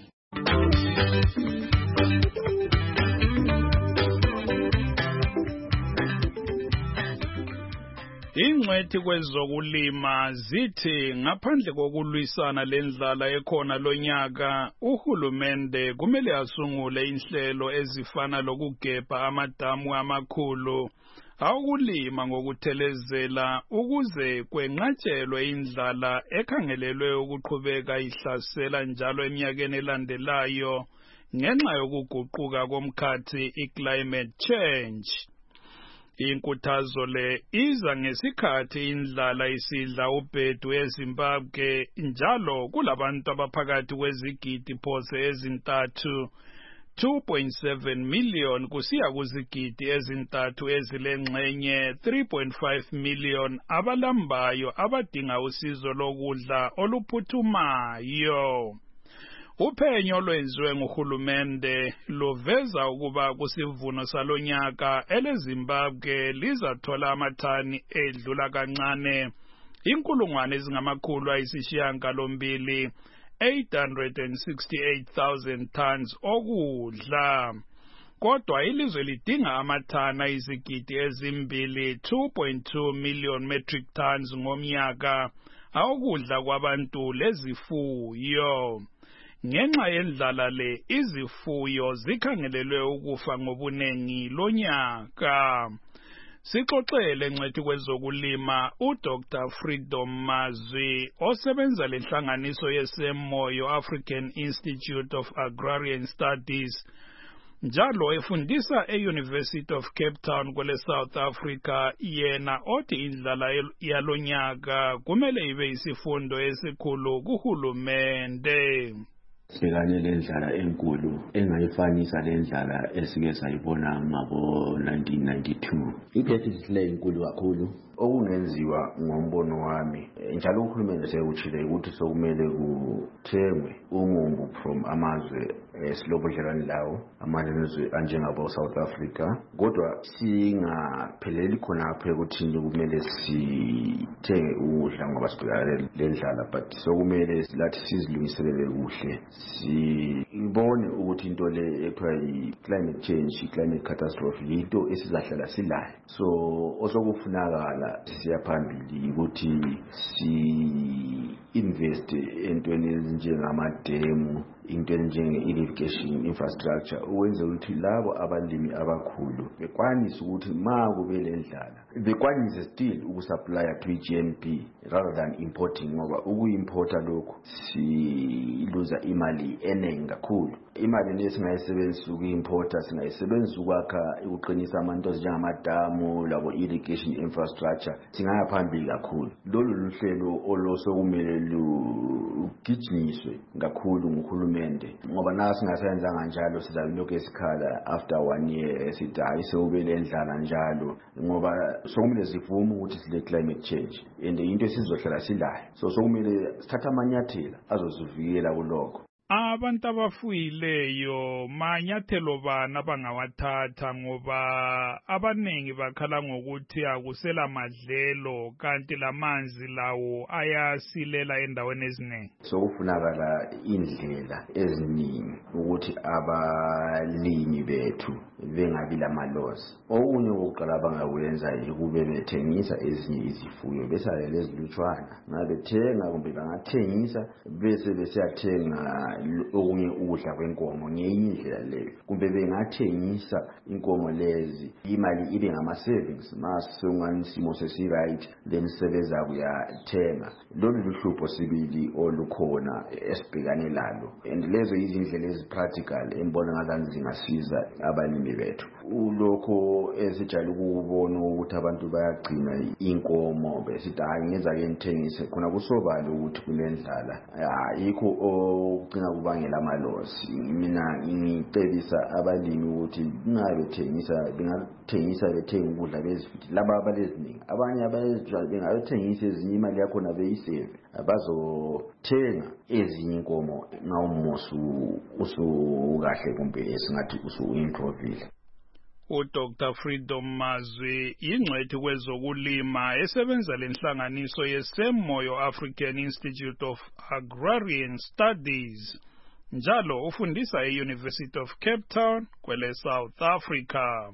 Ingcwethi kwezokulima zithi ngaphandle kokulwisana lendlala ekhona lonyaka uhulumende kumele asungule inhlelo ezifana lokugebha amadamu amakhulu awukulima ngokuthelezela ukuze kwenqatshelwe indlala ekhangelelwe ukuqhubeka ihlasela njalo eminyakeni elandelayo ngenxa yokuguquka komkhathi i-climate change. Inkuthazo le iza ngesikhathi indlala isidla ubhedu eZimbabwe njalo kulabantu abaphakathi kwezigidi phose ezintathu two point seven million kusiya kuzigidi ezintathu ezilengxenye three point five million abalambayo abadinga usizo lokudla oluphuthumayo. Uphenyo lwenziwe nguhulumende luveza ukuba kusivuno salonyaka eleZimbabwe lizathola amathani edlula kancane inkulungwane ezingamakhulu ayisishiyagalombili eight hundred sixty-eight thousand tons okudla. Kodwa ilizwe lidinga amathani ayizigidi ezimbili two point two million metric tons ngomnyaka awokudla kwabantu lezifuyo. Ngenxa yendlala le izifuyo zikhangelelwe ukufa ngobunengi lonyaka. Sixoxele ncwethi kwezokulima uDr Freedom Mazwi osebenza lenhlanganiso yesemoyo African Institute of Agrarian Studies njalo efundisa e-University of Cape Town kwele South Africa yena othi indlala yalonyaka kumele ibe isifundo esikhulu kuhulumende. Sibhekane lendlala enkulu engayifanisa lendlala esike sayibona ngabo nineteen ninety-two. Iphethisi le inkulu kakhulu okungenziwa ngombono wami njalo uhulumende sekuchile ukuthi sokumele kuthengwe umumbu from amazwe esilobudlelwane lawo amazwe anjengabo South Africa kodwa singapheleli khonapho ukuthi kumele sithenge ukudla ngoba sibhekane lendlala but sokumele silathi sizilungiselele kuhle sibone ukuthi into le ekuthiwa i-climate change i-climate catastrophe yinto esizahlala silayo so osokufunakala siyaphambili ukuthi si invest entweni ezinjengamademu into enjenge-irrigation infrastructure ukwenza ukuthi labo abalimi abakhulu bekwanise ukuthi ma kube lendlala bekwanise still ukusupply to i-G N P rather than importing ngoba ukuimporta lokho siluza imali eningi kakhulu. Imali lesingayisebenzisa ukuimporta singayisebenzisa ukwakha ukuqinisa amanto njengamadamu labo irrigation infrastructure singaya phambili kakhulu. Lolu luhlelo oloso kumele lugijinyiswe kakhulu nguhulumende ngoba nasi singasenza kanjalo sizalokho esikhala after one year sithi hayi sewubele endlala njalo ngoba sokumele sivume ukuthi sile climate change and into esizohlala silayo so sokumele sithatha amanyathelo azosivikela kulokho. Abantu abafuyileyo manyathelo bani abangawathatha ngoba abaningi bakhala ngokuthi akusela madlelo kanti lamanzi lawo ayasilela endaweni eziningi. So kufunakala indlela eziningi ukuthi abalimi bethu bengabi lamalosi. Okunye okokuqala abangakwenza yikube bethengisa ezinye izifuyo bese lezilutshwana ngabethenga kumbe bangathengisa bese besiyathenga okunye ukudla kwenkomo ngenye indlela leyo kumbe bengathengisa inkomo lezi imali ibe ngama savings masongani simo sesi right then sebeza kuyathenga. Lolu luhlupho sibili olukhona esibhekane lalo and lezo izindlela ezipractical embona ngazansi zingasiza abalimi bethu. Ulokho esijayele ukubona ukuthi abantu bayagcina inkomo besithi hayi ngenza ke ngithengise khona kusobala ukuthi kunendlala ayikho okugcina kubangela amalosi. Mina ngicebisa abalimi ukuthi ngabe thengisa bengathengisa bethenga ukudla bezifuthi laba abaleziningi abanye abalezijwalo bengathengisa ezinye imali yakho na beyisave abazothenga ezinye inkomo ngawumusu usukahle kumbe esingathi usuimprovile. uDr Freedom Mazwi ingcwethi kwezokulima esebenza lenhlanganiso yesemoyo African Institute of Agrarian Studies njalo ufundisa e-University of Cape Town kwele South Africa.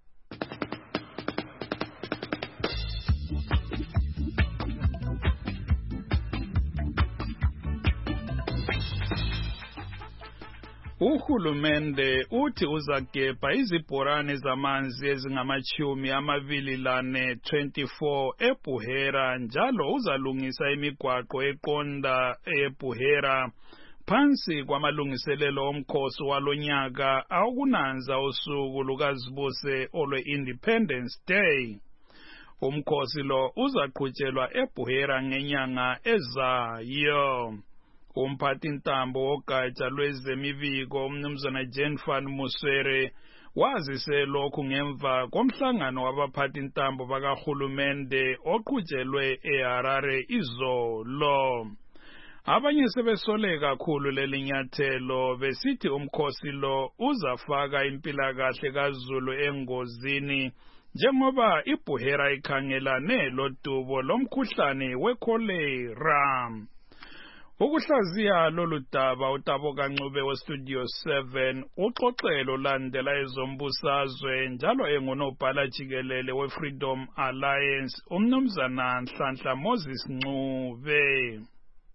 Uhulumende uthi uzagebha izibhorane zamanzi ezingamachumi amabili lane twenty-four eBuhera njalo uzalungisa imigwaqo eqonda eBuhera phansi kwamalungiselelo omkhosi walonyaka awukunanza usuku lukazibuse olwe-Independence Day. Umkhosi lo uzaqhutshelwa eBuhera ngenyanga ezayo. Umphathintambo wogatsha lwezemibiko umnumzana Jen van Musere wazise lokhu ngemva komhlangano wabaphathintambo bakahulumende oqhutshelwe eHarare izolo. Abanye sebesole kakhulu lelinyathelo besithi umkhosi lo uzafaka impilakahle kaZulu engozini njengoba iBuhera ikhangelane lodubo lomkhuhlane wekholera. Ukuhlaziya lolu daba uTabo Kancube weStudio seven uxoxelo landela ezombusazwe njalo engunobhala jikelele weFreedom Alliance umnumzana Nhlanhla Moses Ncube.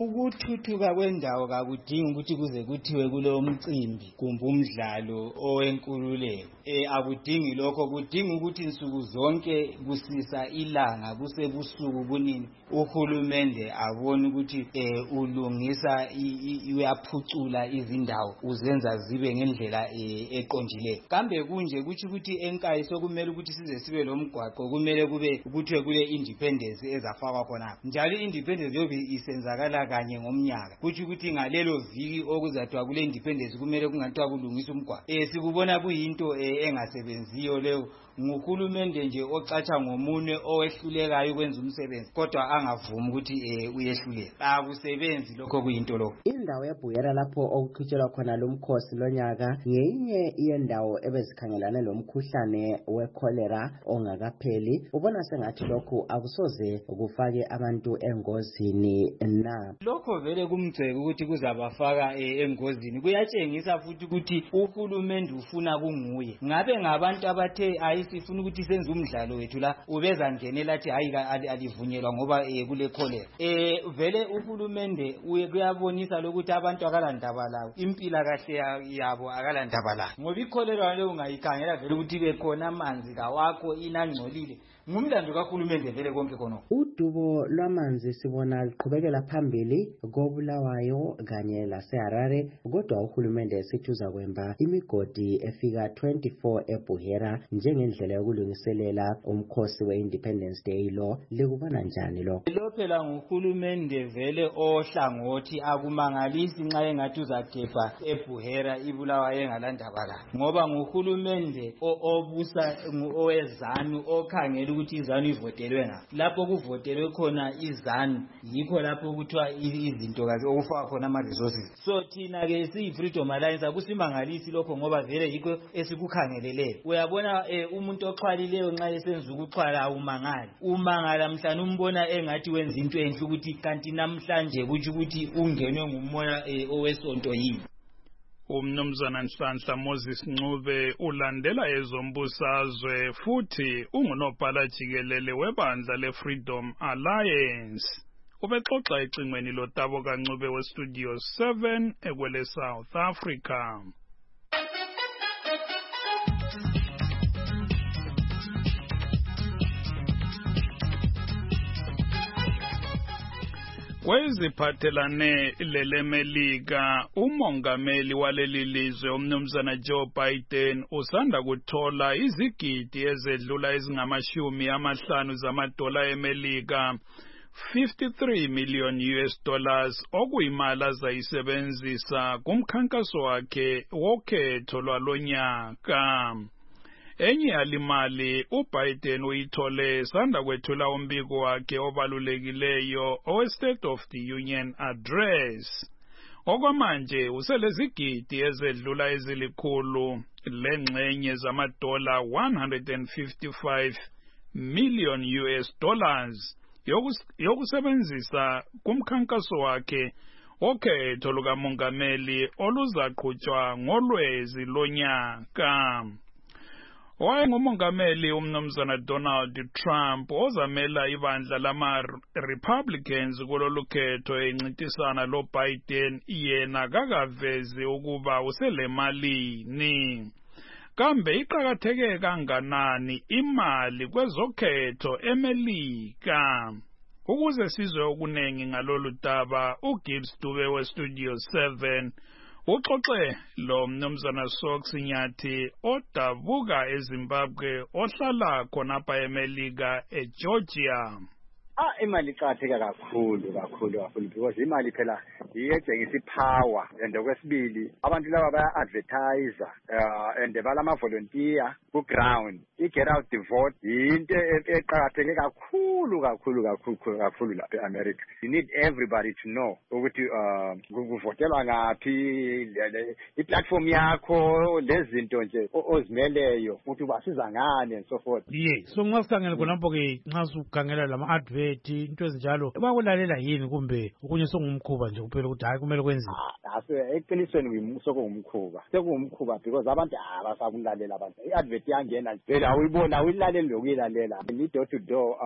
Ukuthuthuka kwendawo kakudingi ukuthi kuze kuthiwe kulo mcimbi kumbe umdlalo owenkululeko. Eh akudingi lokho, kudinga ukuthi insuku zonke kusisa ilanga kusebusuku kunini uhulumende abone ukuthi eh ulungisa uyaphucula izindawo uzenza zibe ngendlela eqondileyo. Kambe kunje kuthi ukuthi enkayi sokumele ukuthi size sibe lomgwaqo kumele kube ukuthi kule independence ezafakwa khona. Njalo independence yobe isenzakala kanye ngomnyaka. Kuthi ukuthi ngalelo viki okuzathiwa kule independence kumele kungathiwa kulungisa umgwaqo. Eh sikubona kuyinto engasebenziyo leyo. Nguhulumende nje ocatsha ngomune owehlulekayo ukwenza umsebenzi kodwa angavumi ukuthi eh uyehluleka. Akusebenzi lokho kuyinto lokho. Indawo eBuyera lapho okuqhutshelwa khona lo mkhosi lonyaka ngenye yendawo ebezikhangelane lomkhuhlane wecholera ongakapheli. Ubona sengathi lokho akusoze kufake abantu engozini na. Lokho vele kumgceke ukuthi kuzabafaka engozini. Kuyatshengisa futhi ukuthi uhulumende ufuna kunguye. Ngabe ngabantu abathe sifuna ukuthi senze umdlalo wethu la ubeza ngenela athi hayi alivunyelwa ngoba kule cholera. Eh vele uhulumende uyabonisa lokuthi abantu akalandaba lawo impila kahle yabo akalandaba la ngoba icholera le ungayikhangela vele ukuthi bekhona amanzi kawakho inangcolile ngumlando kahulumende vele konke khona. Udubo lwamanzi sibona liqhubekela phambili koBulawayo kanye laseHarare kodwa uhulumende sithuza kwemba imigodi efika twenty-four eBuhera njengendlela yokulungiselela umkhosi weIndependence Day lo. Likubona njani lo? Lo phela nguhulumende vele ohlangothi akumangalisi nxa engathi uzathepa eBuhera iBulawayo engalandaba la ngoba nguhulumende obusa owezanu okhangela ukuthi izanu ivotelwe ngaphi. Lapho kuvotelwe khona izanu yikho lapho kuthiwa izinto kazi okufaka khona ama resources. So thina ke siyi Freedom Alliance akusimangalisi lokho ngoba vele yikho esikukhangeleleyo. Uyabona umuntu oxhwalileyo nxa esenza ukuxhwala awumangali. Umangala mhlana umbona engathi wenza into enhle ukuthi kanti namhlanje kuthi ukuthi ungenwe ngumoya owesonto yini. Umnumzana Nhlanhla Moses Ncube ulandela ezombusazwe futhi ungunobhala jikelele webandla leFreedom Alliance. Ubexoxa ecingweni loTabo kaNcube weStudio seven ekwele South Africa. Kweziphathelane lelemelika umongameli waleli lizwe umnumzana Joe Biden usanda kuthola izigidi ezedlula ezingamashumi amahlanu zamadola eMelika fifty-three million U S dollars okuyimali azayisebenzisa kumkhankaso wakhe wokhetho lwalonyaka. Enye yalimali uBiden uyithole sanda kwethula umbiko wakhe obalulekileyo owe State of the Union Address. Okwamanje uselezigidi ezedlula ezilikhulu lengxenye zamadola one hundred fifty-five million U S dollars yokusebenzisa kumkhankaso wakhe okhetho lukamongameli oluzaqhutshwa ngolwezi lonyaka. Wayengumongameli umnumzana Donald Trump ozamela ibandla lama-Republicans kulolu khetho encintisana lo Biden yena kakavezi ukuba uselemalini. Kambe iqakatheke kanganani imali kwezokhetho eMelika? Ukuze sizwe okunengi ngalolu daba uGibbs Dube weStudio seven uxoxe lo mnumzana Sox Nyathi odabuka eZimbabwe ohlala khonapha eMelika eGeorgia. Ah imali iqhatheka kakhulu kakhulu kakhulu because imali phela iyetshengisa ipower and okwesibili abantu laba baya advertise uh, and balama volunteer ku ground I get out the vote into eqhatheke kakhulu kakhulu kakhulu kakhulu lapha eAmerica. You need everybody to know ukuthi uh kuvotelwa ngapi iplatform yakho lezinto nje ozimeleyo ukuthi basiza ngani and so forth. Yes, so ngasikhangela khonapho ke nxa sukhangela lama advert into ezinjalo bakulalela yini kumbe okunye sokungumkhuba nje kuphela ukuthi hayi kumele kwenziwe. Aso eqinisweni ngumsokungumkhuba sekungumkhuba because abantu abasakulalela abantu iadvert yangena vele awuyibona uyilaleli lokuyilalela ni door to door um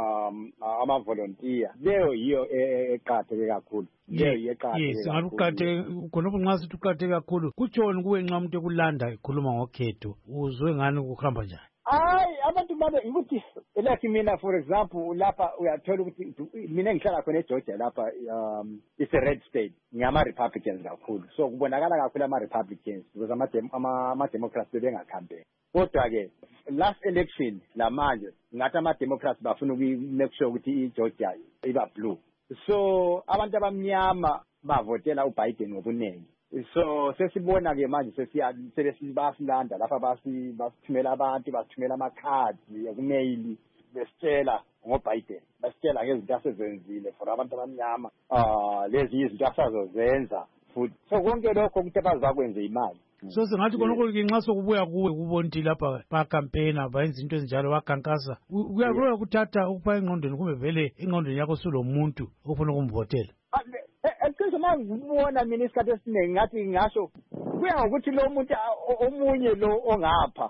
ama-volunteer leyo yiyo eqakatheke kakhulu leyo yiyo eqakatheke yes ngabe uqakatheke khonapho nxa sithi uqakatheke kakhulu kutshoni kuwe nxa umuntu ekulanda ekhuluma ngokhetho uzwe ngani kuhamba njani? hayi abantu babe ukuthi like mina for example lapha uyathola ukuthi mina ngihlala khona eGeorgia lapha um it's a red state ngiyama-Republicans kakhulu so kubonakala kakhulu ama-Republicans because ama-Democrats bebengakhampeni kodwa-ke last election lamanje ngathi ama-Democrats bafuna uku-make sure ukuthi iGeorgia iba blue so abantu abamnyama bavotela uBiden ngobuningi so sesibona-ke manje sebasilanda lapha basithumela abantu basithumela amakhadi ekumeyili besitshela ngoBiden basitshela ngezinto asezenzile for abantu abamnyama um lezi izinto asazozenza futhi so konke lokho ukuthi abazakwenza imali so singathi khonokho-ke nxa sokubuya kuwe kubonti lapha bakampena bayenza into ezinjalo bakhankasa kuyabuya kuthatha ukuba engqondweni kumbe vele engqondweni yakho sulomuntu ofuna ukumvotela eqinisweni uma ngibona mina isikhathi esiningi ngathi ngasho kuya ngokuthi lo muntu omunye lo ongapha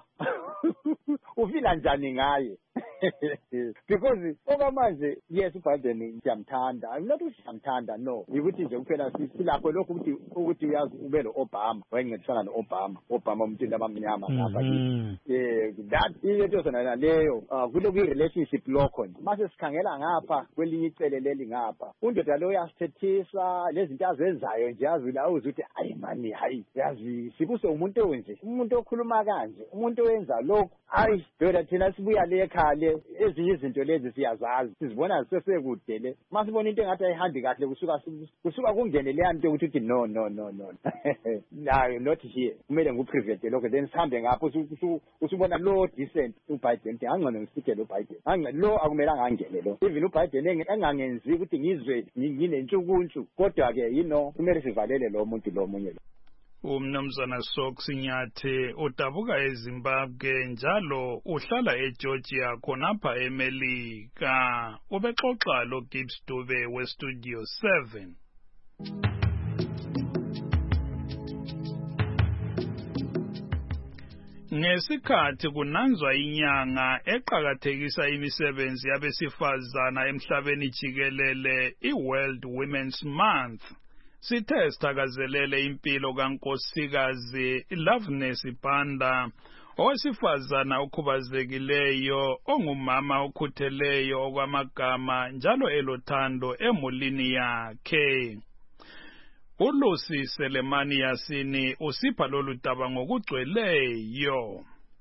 ufila njani ngaye because okwamanje yes uBiden siyamthanda not ukuthi siyamthanda no yikuthi nje kuphela silapho lokho ukuthi ukuthi uyazi ube lo-Obama wayencedisana no-Obama Obama umuntu abamnyama ngapha eh that into sona leyo kuloku i-relationship lokho nje mase sikhangela ngapha kwelinye icele leli ngapha undoda lo uyasithethisa lezi zinto azenzayo nje yazi la uzuthi ayi mani hayi yazi sibuse umuntu onje umuntu okhuluma kanje umuntu owenza lokho hayi doda thina sibuya le ekhaya ezinye izinto lezi siyazazi sizibona sesekude le masibona into engathi ayihambi kahle kusuka kusuka kungene leya nto ukuthi uthi no no no no no not here kumele nguprevent lokho then sihambe ngapho usubona lo decent uBiden angcono ngisike lo Biden angcono lo akumelanga angene lo even uBiden engangenzi ukuthi ngizwe nginentshukuntshu kodwa ke you know kumele sivalele lo muntu lo munye lo umnumzana Sokusinyathi udabuka eZimbabwe njalo uhlala eGeorgia khonapha eMelika ubexoxa lo Gibbs Dube weStudio seven. Ngesikhathi kunanzwa inyanga eqhakathekisa imisebenzi yabesifazana emhlabeni jikelele iWorld Women's Month sithe sithakazelele impilo kankosikazi Loveness Banda owesifazana okhubazekileyo ongumama okhutheleyo okwamagama njalo elothando emulini yakhe. uLucy Selemani Yasini usipha lolu daba ngokugcweleyo.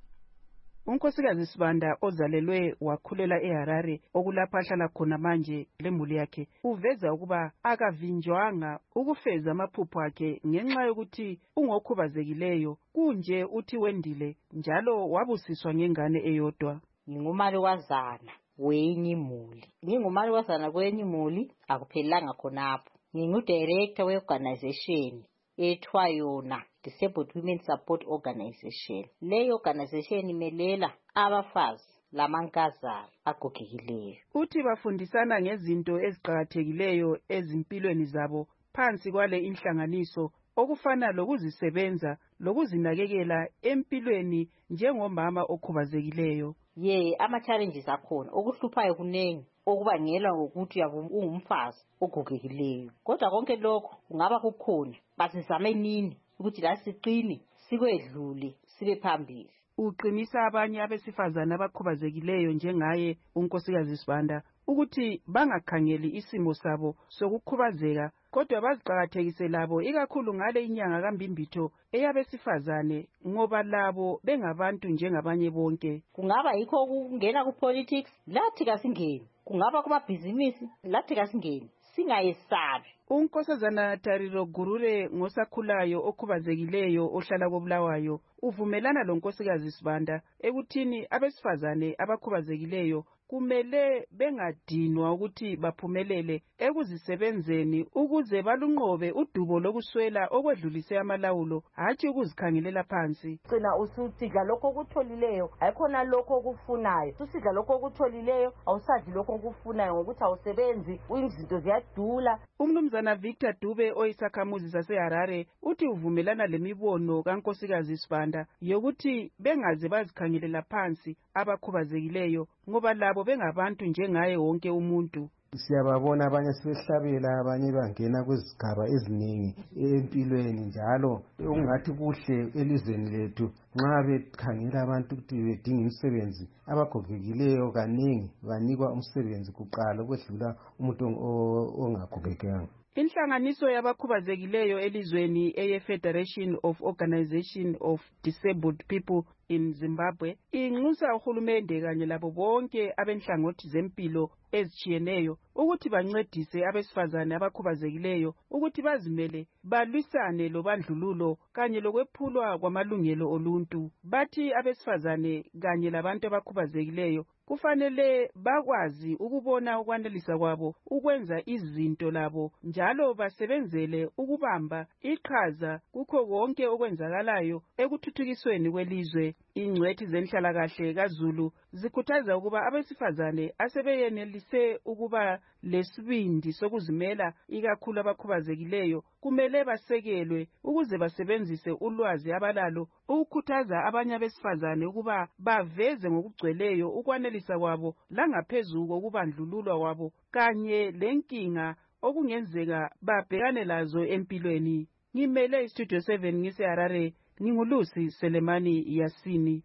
Unkosikazi Sibanda ozalelwe wakhulela eHarare okulapha ahlala khona manje lemuli yakhe uveza ukuba akavinjwanga ukufeza amaphupho akhe ngenxa yokuthi ungokhubazekileyo kunje uthi wendile njalo wabusiswa ngengane eyodwa. Ngingumali wazana wenye imuli ngingumali wazana kwenye imuli akuphelanga khonapho ngingudirector weorganization ethiwa yona Disabled Women Support Organization. Leyo organization imelela abafazi lamankazana agogekileyo. Uthi bafundisana ngezinto eziqhakathekileyo ezimpilweni zabo phansi kwale inhlanganiso okufana lokuzisebenza lokuzinakekela empilweni njengomama okhubazekileyo. Ye ama challenges akhona okuhluphayo kunengi okubangelwa ngokuthi ungumfazi ogogekileyo. Kodwa konke lokho kungaba kukhona basizame nini ukuthi la siqini sikwedlule sibe phambili. Uqinisa abanye abesifazana abakhubazekileyo njengaye unkosikazi Sibanda ukuthi bangakhangeli isimo sabo sokukhubazeka kodwa baziqhakathekise labo ikakhulu ngale inyanga kaMbimbitho eyabesifazane ngoba labo bengabantu njengabanye bonke. Kungaba yikho ukungena ku politics lathi kasingeni kungaba kumabhizinisi lathi kasingeni singayesabi. Unkosazana Tariro Gurure ngosakhulayo okhubazekileyo ohlala koBulawayo uvumelana lo nkosikazi Sibanda ekuthini abesifazane abakhubazekileyo kumele bengadinwa ukuthi baphumelele ekuzisebenzeni ukuze balunqobe udubo lokuswela okwedlulise amalawulo hathi ukuzikhangelela phansi. Cina ususidla lokho okutholileyo ayikhona lokho okufunayo usidla lokho okutholileyo awusadli lokho okufunayo ngokuthi awusebenzi izinto ziyadula. Umnumzana Victor Dube oyisakhamuzi saseHarare uthi uvumelana lemibono kankosikazi Sibanda yokuthi bengaze bazikhangelela phansi abakhubazekileyo ngoba labo bengabantu njengaye wonke umuntu. Siyababona abanye sebehlabela, abanye bangena kwizigaba eziningi empilweni, njalo okungathi kuhle elizweni lethu nxa bekhangela abantu ukuthi bedinga imisebenzi, abagogekileyo kaningi banikwa umsebenzi kuqala ukwedlula umuntu ongagogekanga. Inhlanganiso yabakhubazekileyo elizweni eye Federation of Organization of Disabled People in Zimbabwe inxusa uhulumende kanye labo bonke abenhlangothi zempilo ezitshiyeneyo ukuthi bancedise abesifazane abakhubazekileyo ukuthi bazimele balwisane lobandlululo kanye lokwephulwa kwamalungelo oluntu. Bathi abesifazane kanye labantu abakhubazekileyo kufanele bakwazi ukubona ukwanelisa kwabo ukwenza izinto labo, njalo basebenzele ukubamba iqhaza kukho konke okwenzakalayo ekuthuthukisweni kwelizwe. Ingcwethi zenhlalakahle kaZulu zikhuthaza ukuba abesifazane asebeyenelise ukuba lesibindi sokuzimela, ikakhulu abakhubazekileyo, kumele basekelwe ukuze basebenzise ulwazi abalalo ukukhuthaza abanye abesifazane ukuba baveze ngokugcweleyo ukwanelisa kwabo langaphezulu kokubandlululwa kwabo kanye lenkinga okungenzeka babhekane lazo empilweni. Ngimele iStudio seven ngise Harare, ngingulusi Selemani Yasini.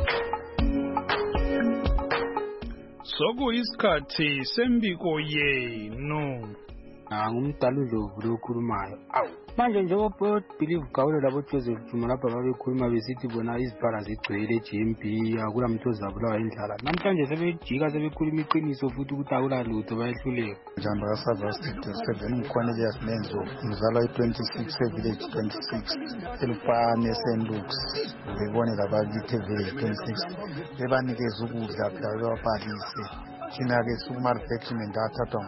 Sokuyisikhathi sembiko yenu. Ngumdala uDlovu lo okhulumayo. Awu, manje njengoba Believe Gawule labo Joseph Juma lapha babekhuluma besithi bona iziphala zigcwele e-G M B, akula muntu ozabulawa indlala. Namhlanje sebejika sebekhuluma iqiniso futhi ukuthi akula lutho bayehluleka. Njalo kaSouth Studio seven ngikhonele yasinenzo ngizalwa i-twenty-six e-village twenty-six elupane Sendux. Ngibone labakithi village twenty-six bebanikeza ukudla phela bebabhalise. Thina-ke sukuma-reflection ndathathwa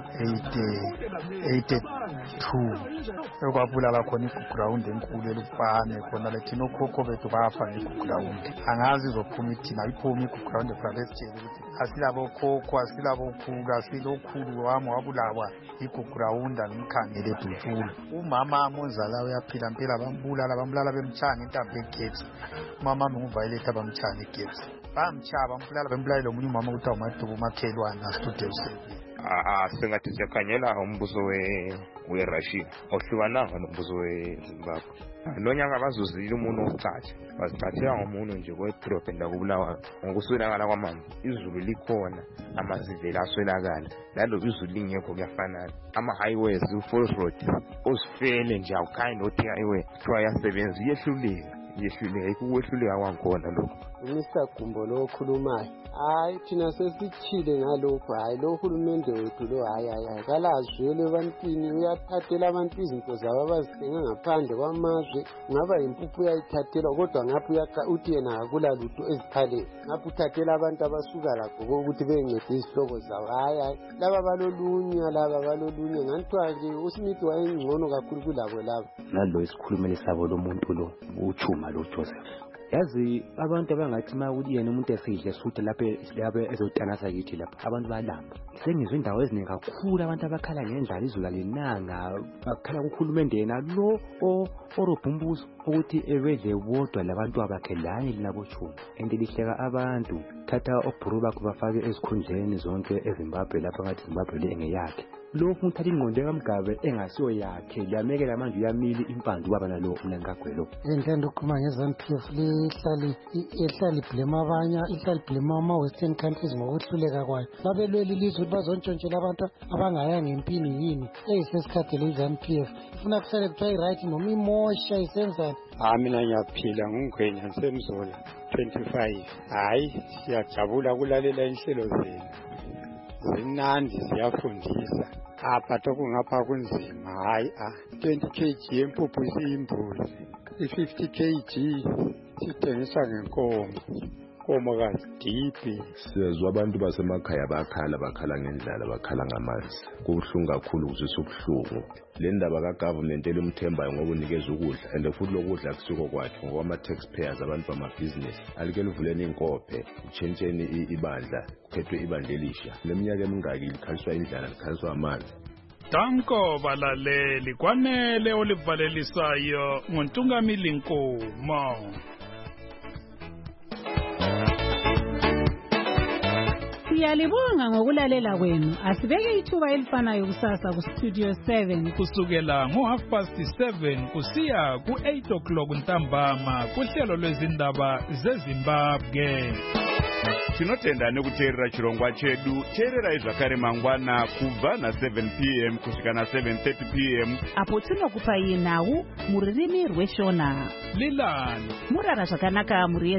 eighty-two ekwabulala khona igugrawundi enkulu elufane khona le thina okhokho bethu bafa ngegugrawundi. Angazi izophuma ithina iphuma igugrawundi phela besitshele ukuthi asilabo khokho asilabo khulu asilokhulu wami wabulawa igugrawundi angimkhangele Dutshula. Umama amonzala uyaphila mpela bambulala bambulala bemtshanga intambo eGebs. Umama ngumvayiletha bamtshanga eGebs. Bamtshaba bambulala bembulala lo munye umama ukuthi awumadubu makhelwane aStudio seven. Ah, singathi siyakhangela umbuso we weRussia ohlukananga nombuso weZimbabwe. Nonyaka bazuzile umuntu ocatsha bazicathela ngomuntu nje kwepropaganda kubulawa ngokuswelakala kwamanzi. Izulu likhona, amazivela aswelakala, lalo izulu lingekho kuyafanana. Ama highways u-forest road osifele nje awukhaya othi highway kuthiwa yasebenza yehluleka yehluleka ukwehluleka kwankhona lokho. Mister Gumbo lo okhulumayo, hayi thina sesichile ngalokho, hayi lo hulumende wethu lo hayi hayi kalazwele ebantwini uyathathela abantu izinto zabo abazithenga ngaphandle kwamazwe. Ngaba impuphu uyayithathela kodwa ngapha uthi yena akula lutho eziphaleni, ngapha uthathela abantu abasuka lakho ukuthi bencede izihlobo zabo. Hayi hayi laba balolunya laba balolunya nganthiwa nje uSmith wayengcono kakhulu kulabo laba. Nalo isikhulumeli sabo lo muntu lo uChuma lo Joseph, yazi abantu abangathi ma ukuthi yena umuntu esidle suthi lapha lapha ezotanasa kithi lapha abantu balamba. Sengizwe indawo eziningi kakhulu abantu abakhala ngendlala izula lenanga, bakhala kukhulumende yena lo orobhumbuzo ukuthi ebedle bodwa labantu abakhelane linabo Chuma. Ende lihleka abantu thatha obhuru bakho bafake ezikhundleni zonke eZimbabwe lapha ngathi Zimbabwe le engeyakhe. Lokhu uthatha ingqondo kaMgabe engasiyo yakhe yamekela manje uyamili impandu baba nalo unankagwelo. Ngithanda ukukhuluma ngeZANU P F lehlali ehlali blame abanye ihlali blame ama western countries ngokuhluleka kwayo. Babelweli ilizwe bazontshontshela abantu abangayanga empini yini eyisesikhathi leZANU P F ifuna kusale kuthiwa i-right noma imosha isenzani. Hayi mina ngiyaphila ngingwenya ngisemzola twenty-five. Hayi siyajabula kulalela inhlelo zenu. Zinandi ziyafundisa apha tokungapha kunzima. Hayi ah twenty kilograms yempuphu isiyimbuzi, i-fifty kilograms sithengiswa ngenkomo komo kaDibi. Siyezwa abantu basemakhaya bakhala bakhala ngendlala bakhala ngamanzi. Kubuhlungu kakhulu kuzisa ubuhlungu. Le ndaba kagovernment elumthembayo ngoba unikeza ukudla and futhi lokudla kusuka kwakhe ngoba ama taxpayers abantu bamabusiness alike livuleni inkophe uchentsheni ibandla kuphethwe ibandla elisha. Leminyaka emingaki likhaliswa indlala likhaliswa amanzi. Danko balaleli kwanele olivalelisayo ngontungamili Nkomo. Siyalibonga ngokulalela kwenu. Asibeke ithuba elifanayo kusasa ku Studio seven kusukela ngo half past seven kusiya ku eight o'clock ntambama kuhlelo lwezindaba zeZimbabwe. Tinotenda nekuteerera chirongwa chedu. Teererai zvakare mangwana kubva na seven p m kusvika na seven thirty p m apo tinokupai nhau mururimi rweshona. Lilani murara zvakanaka muri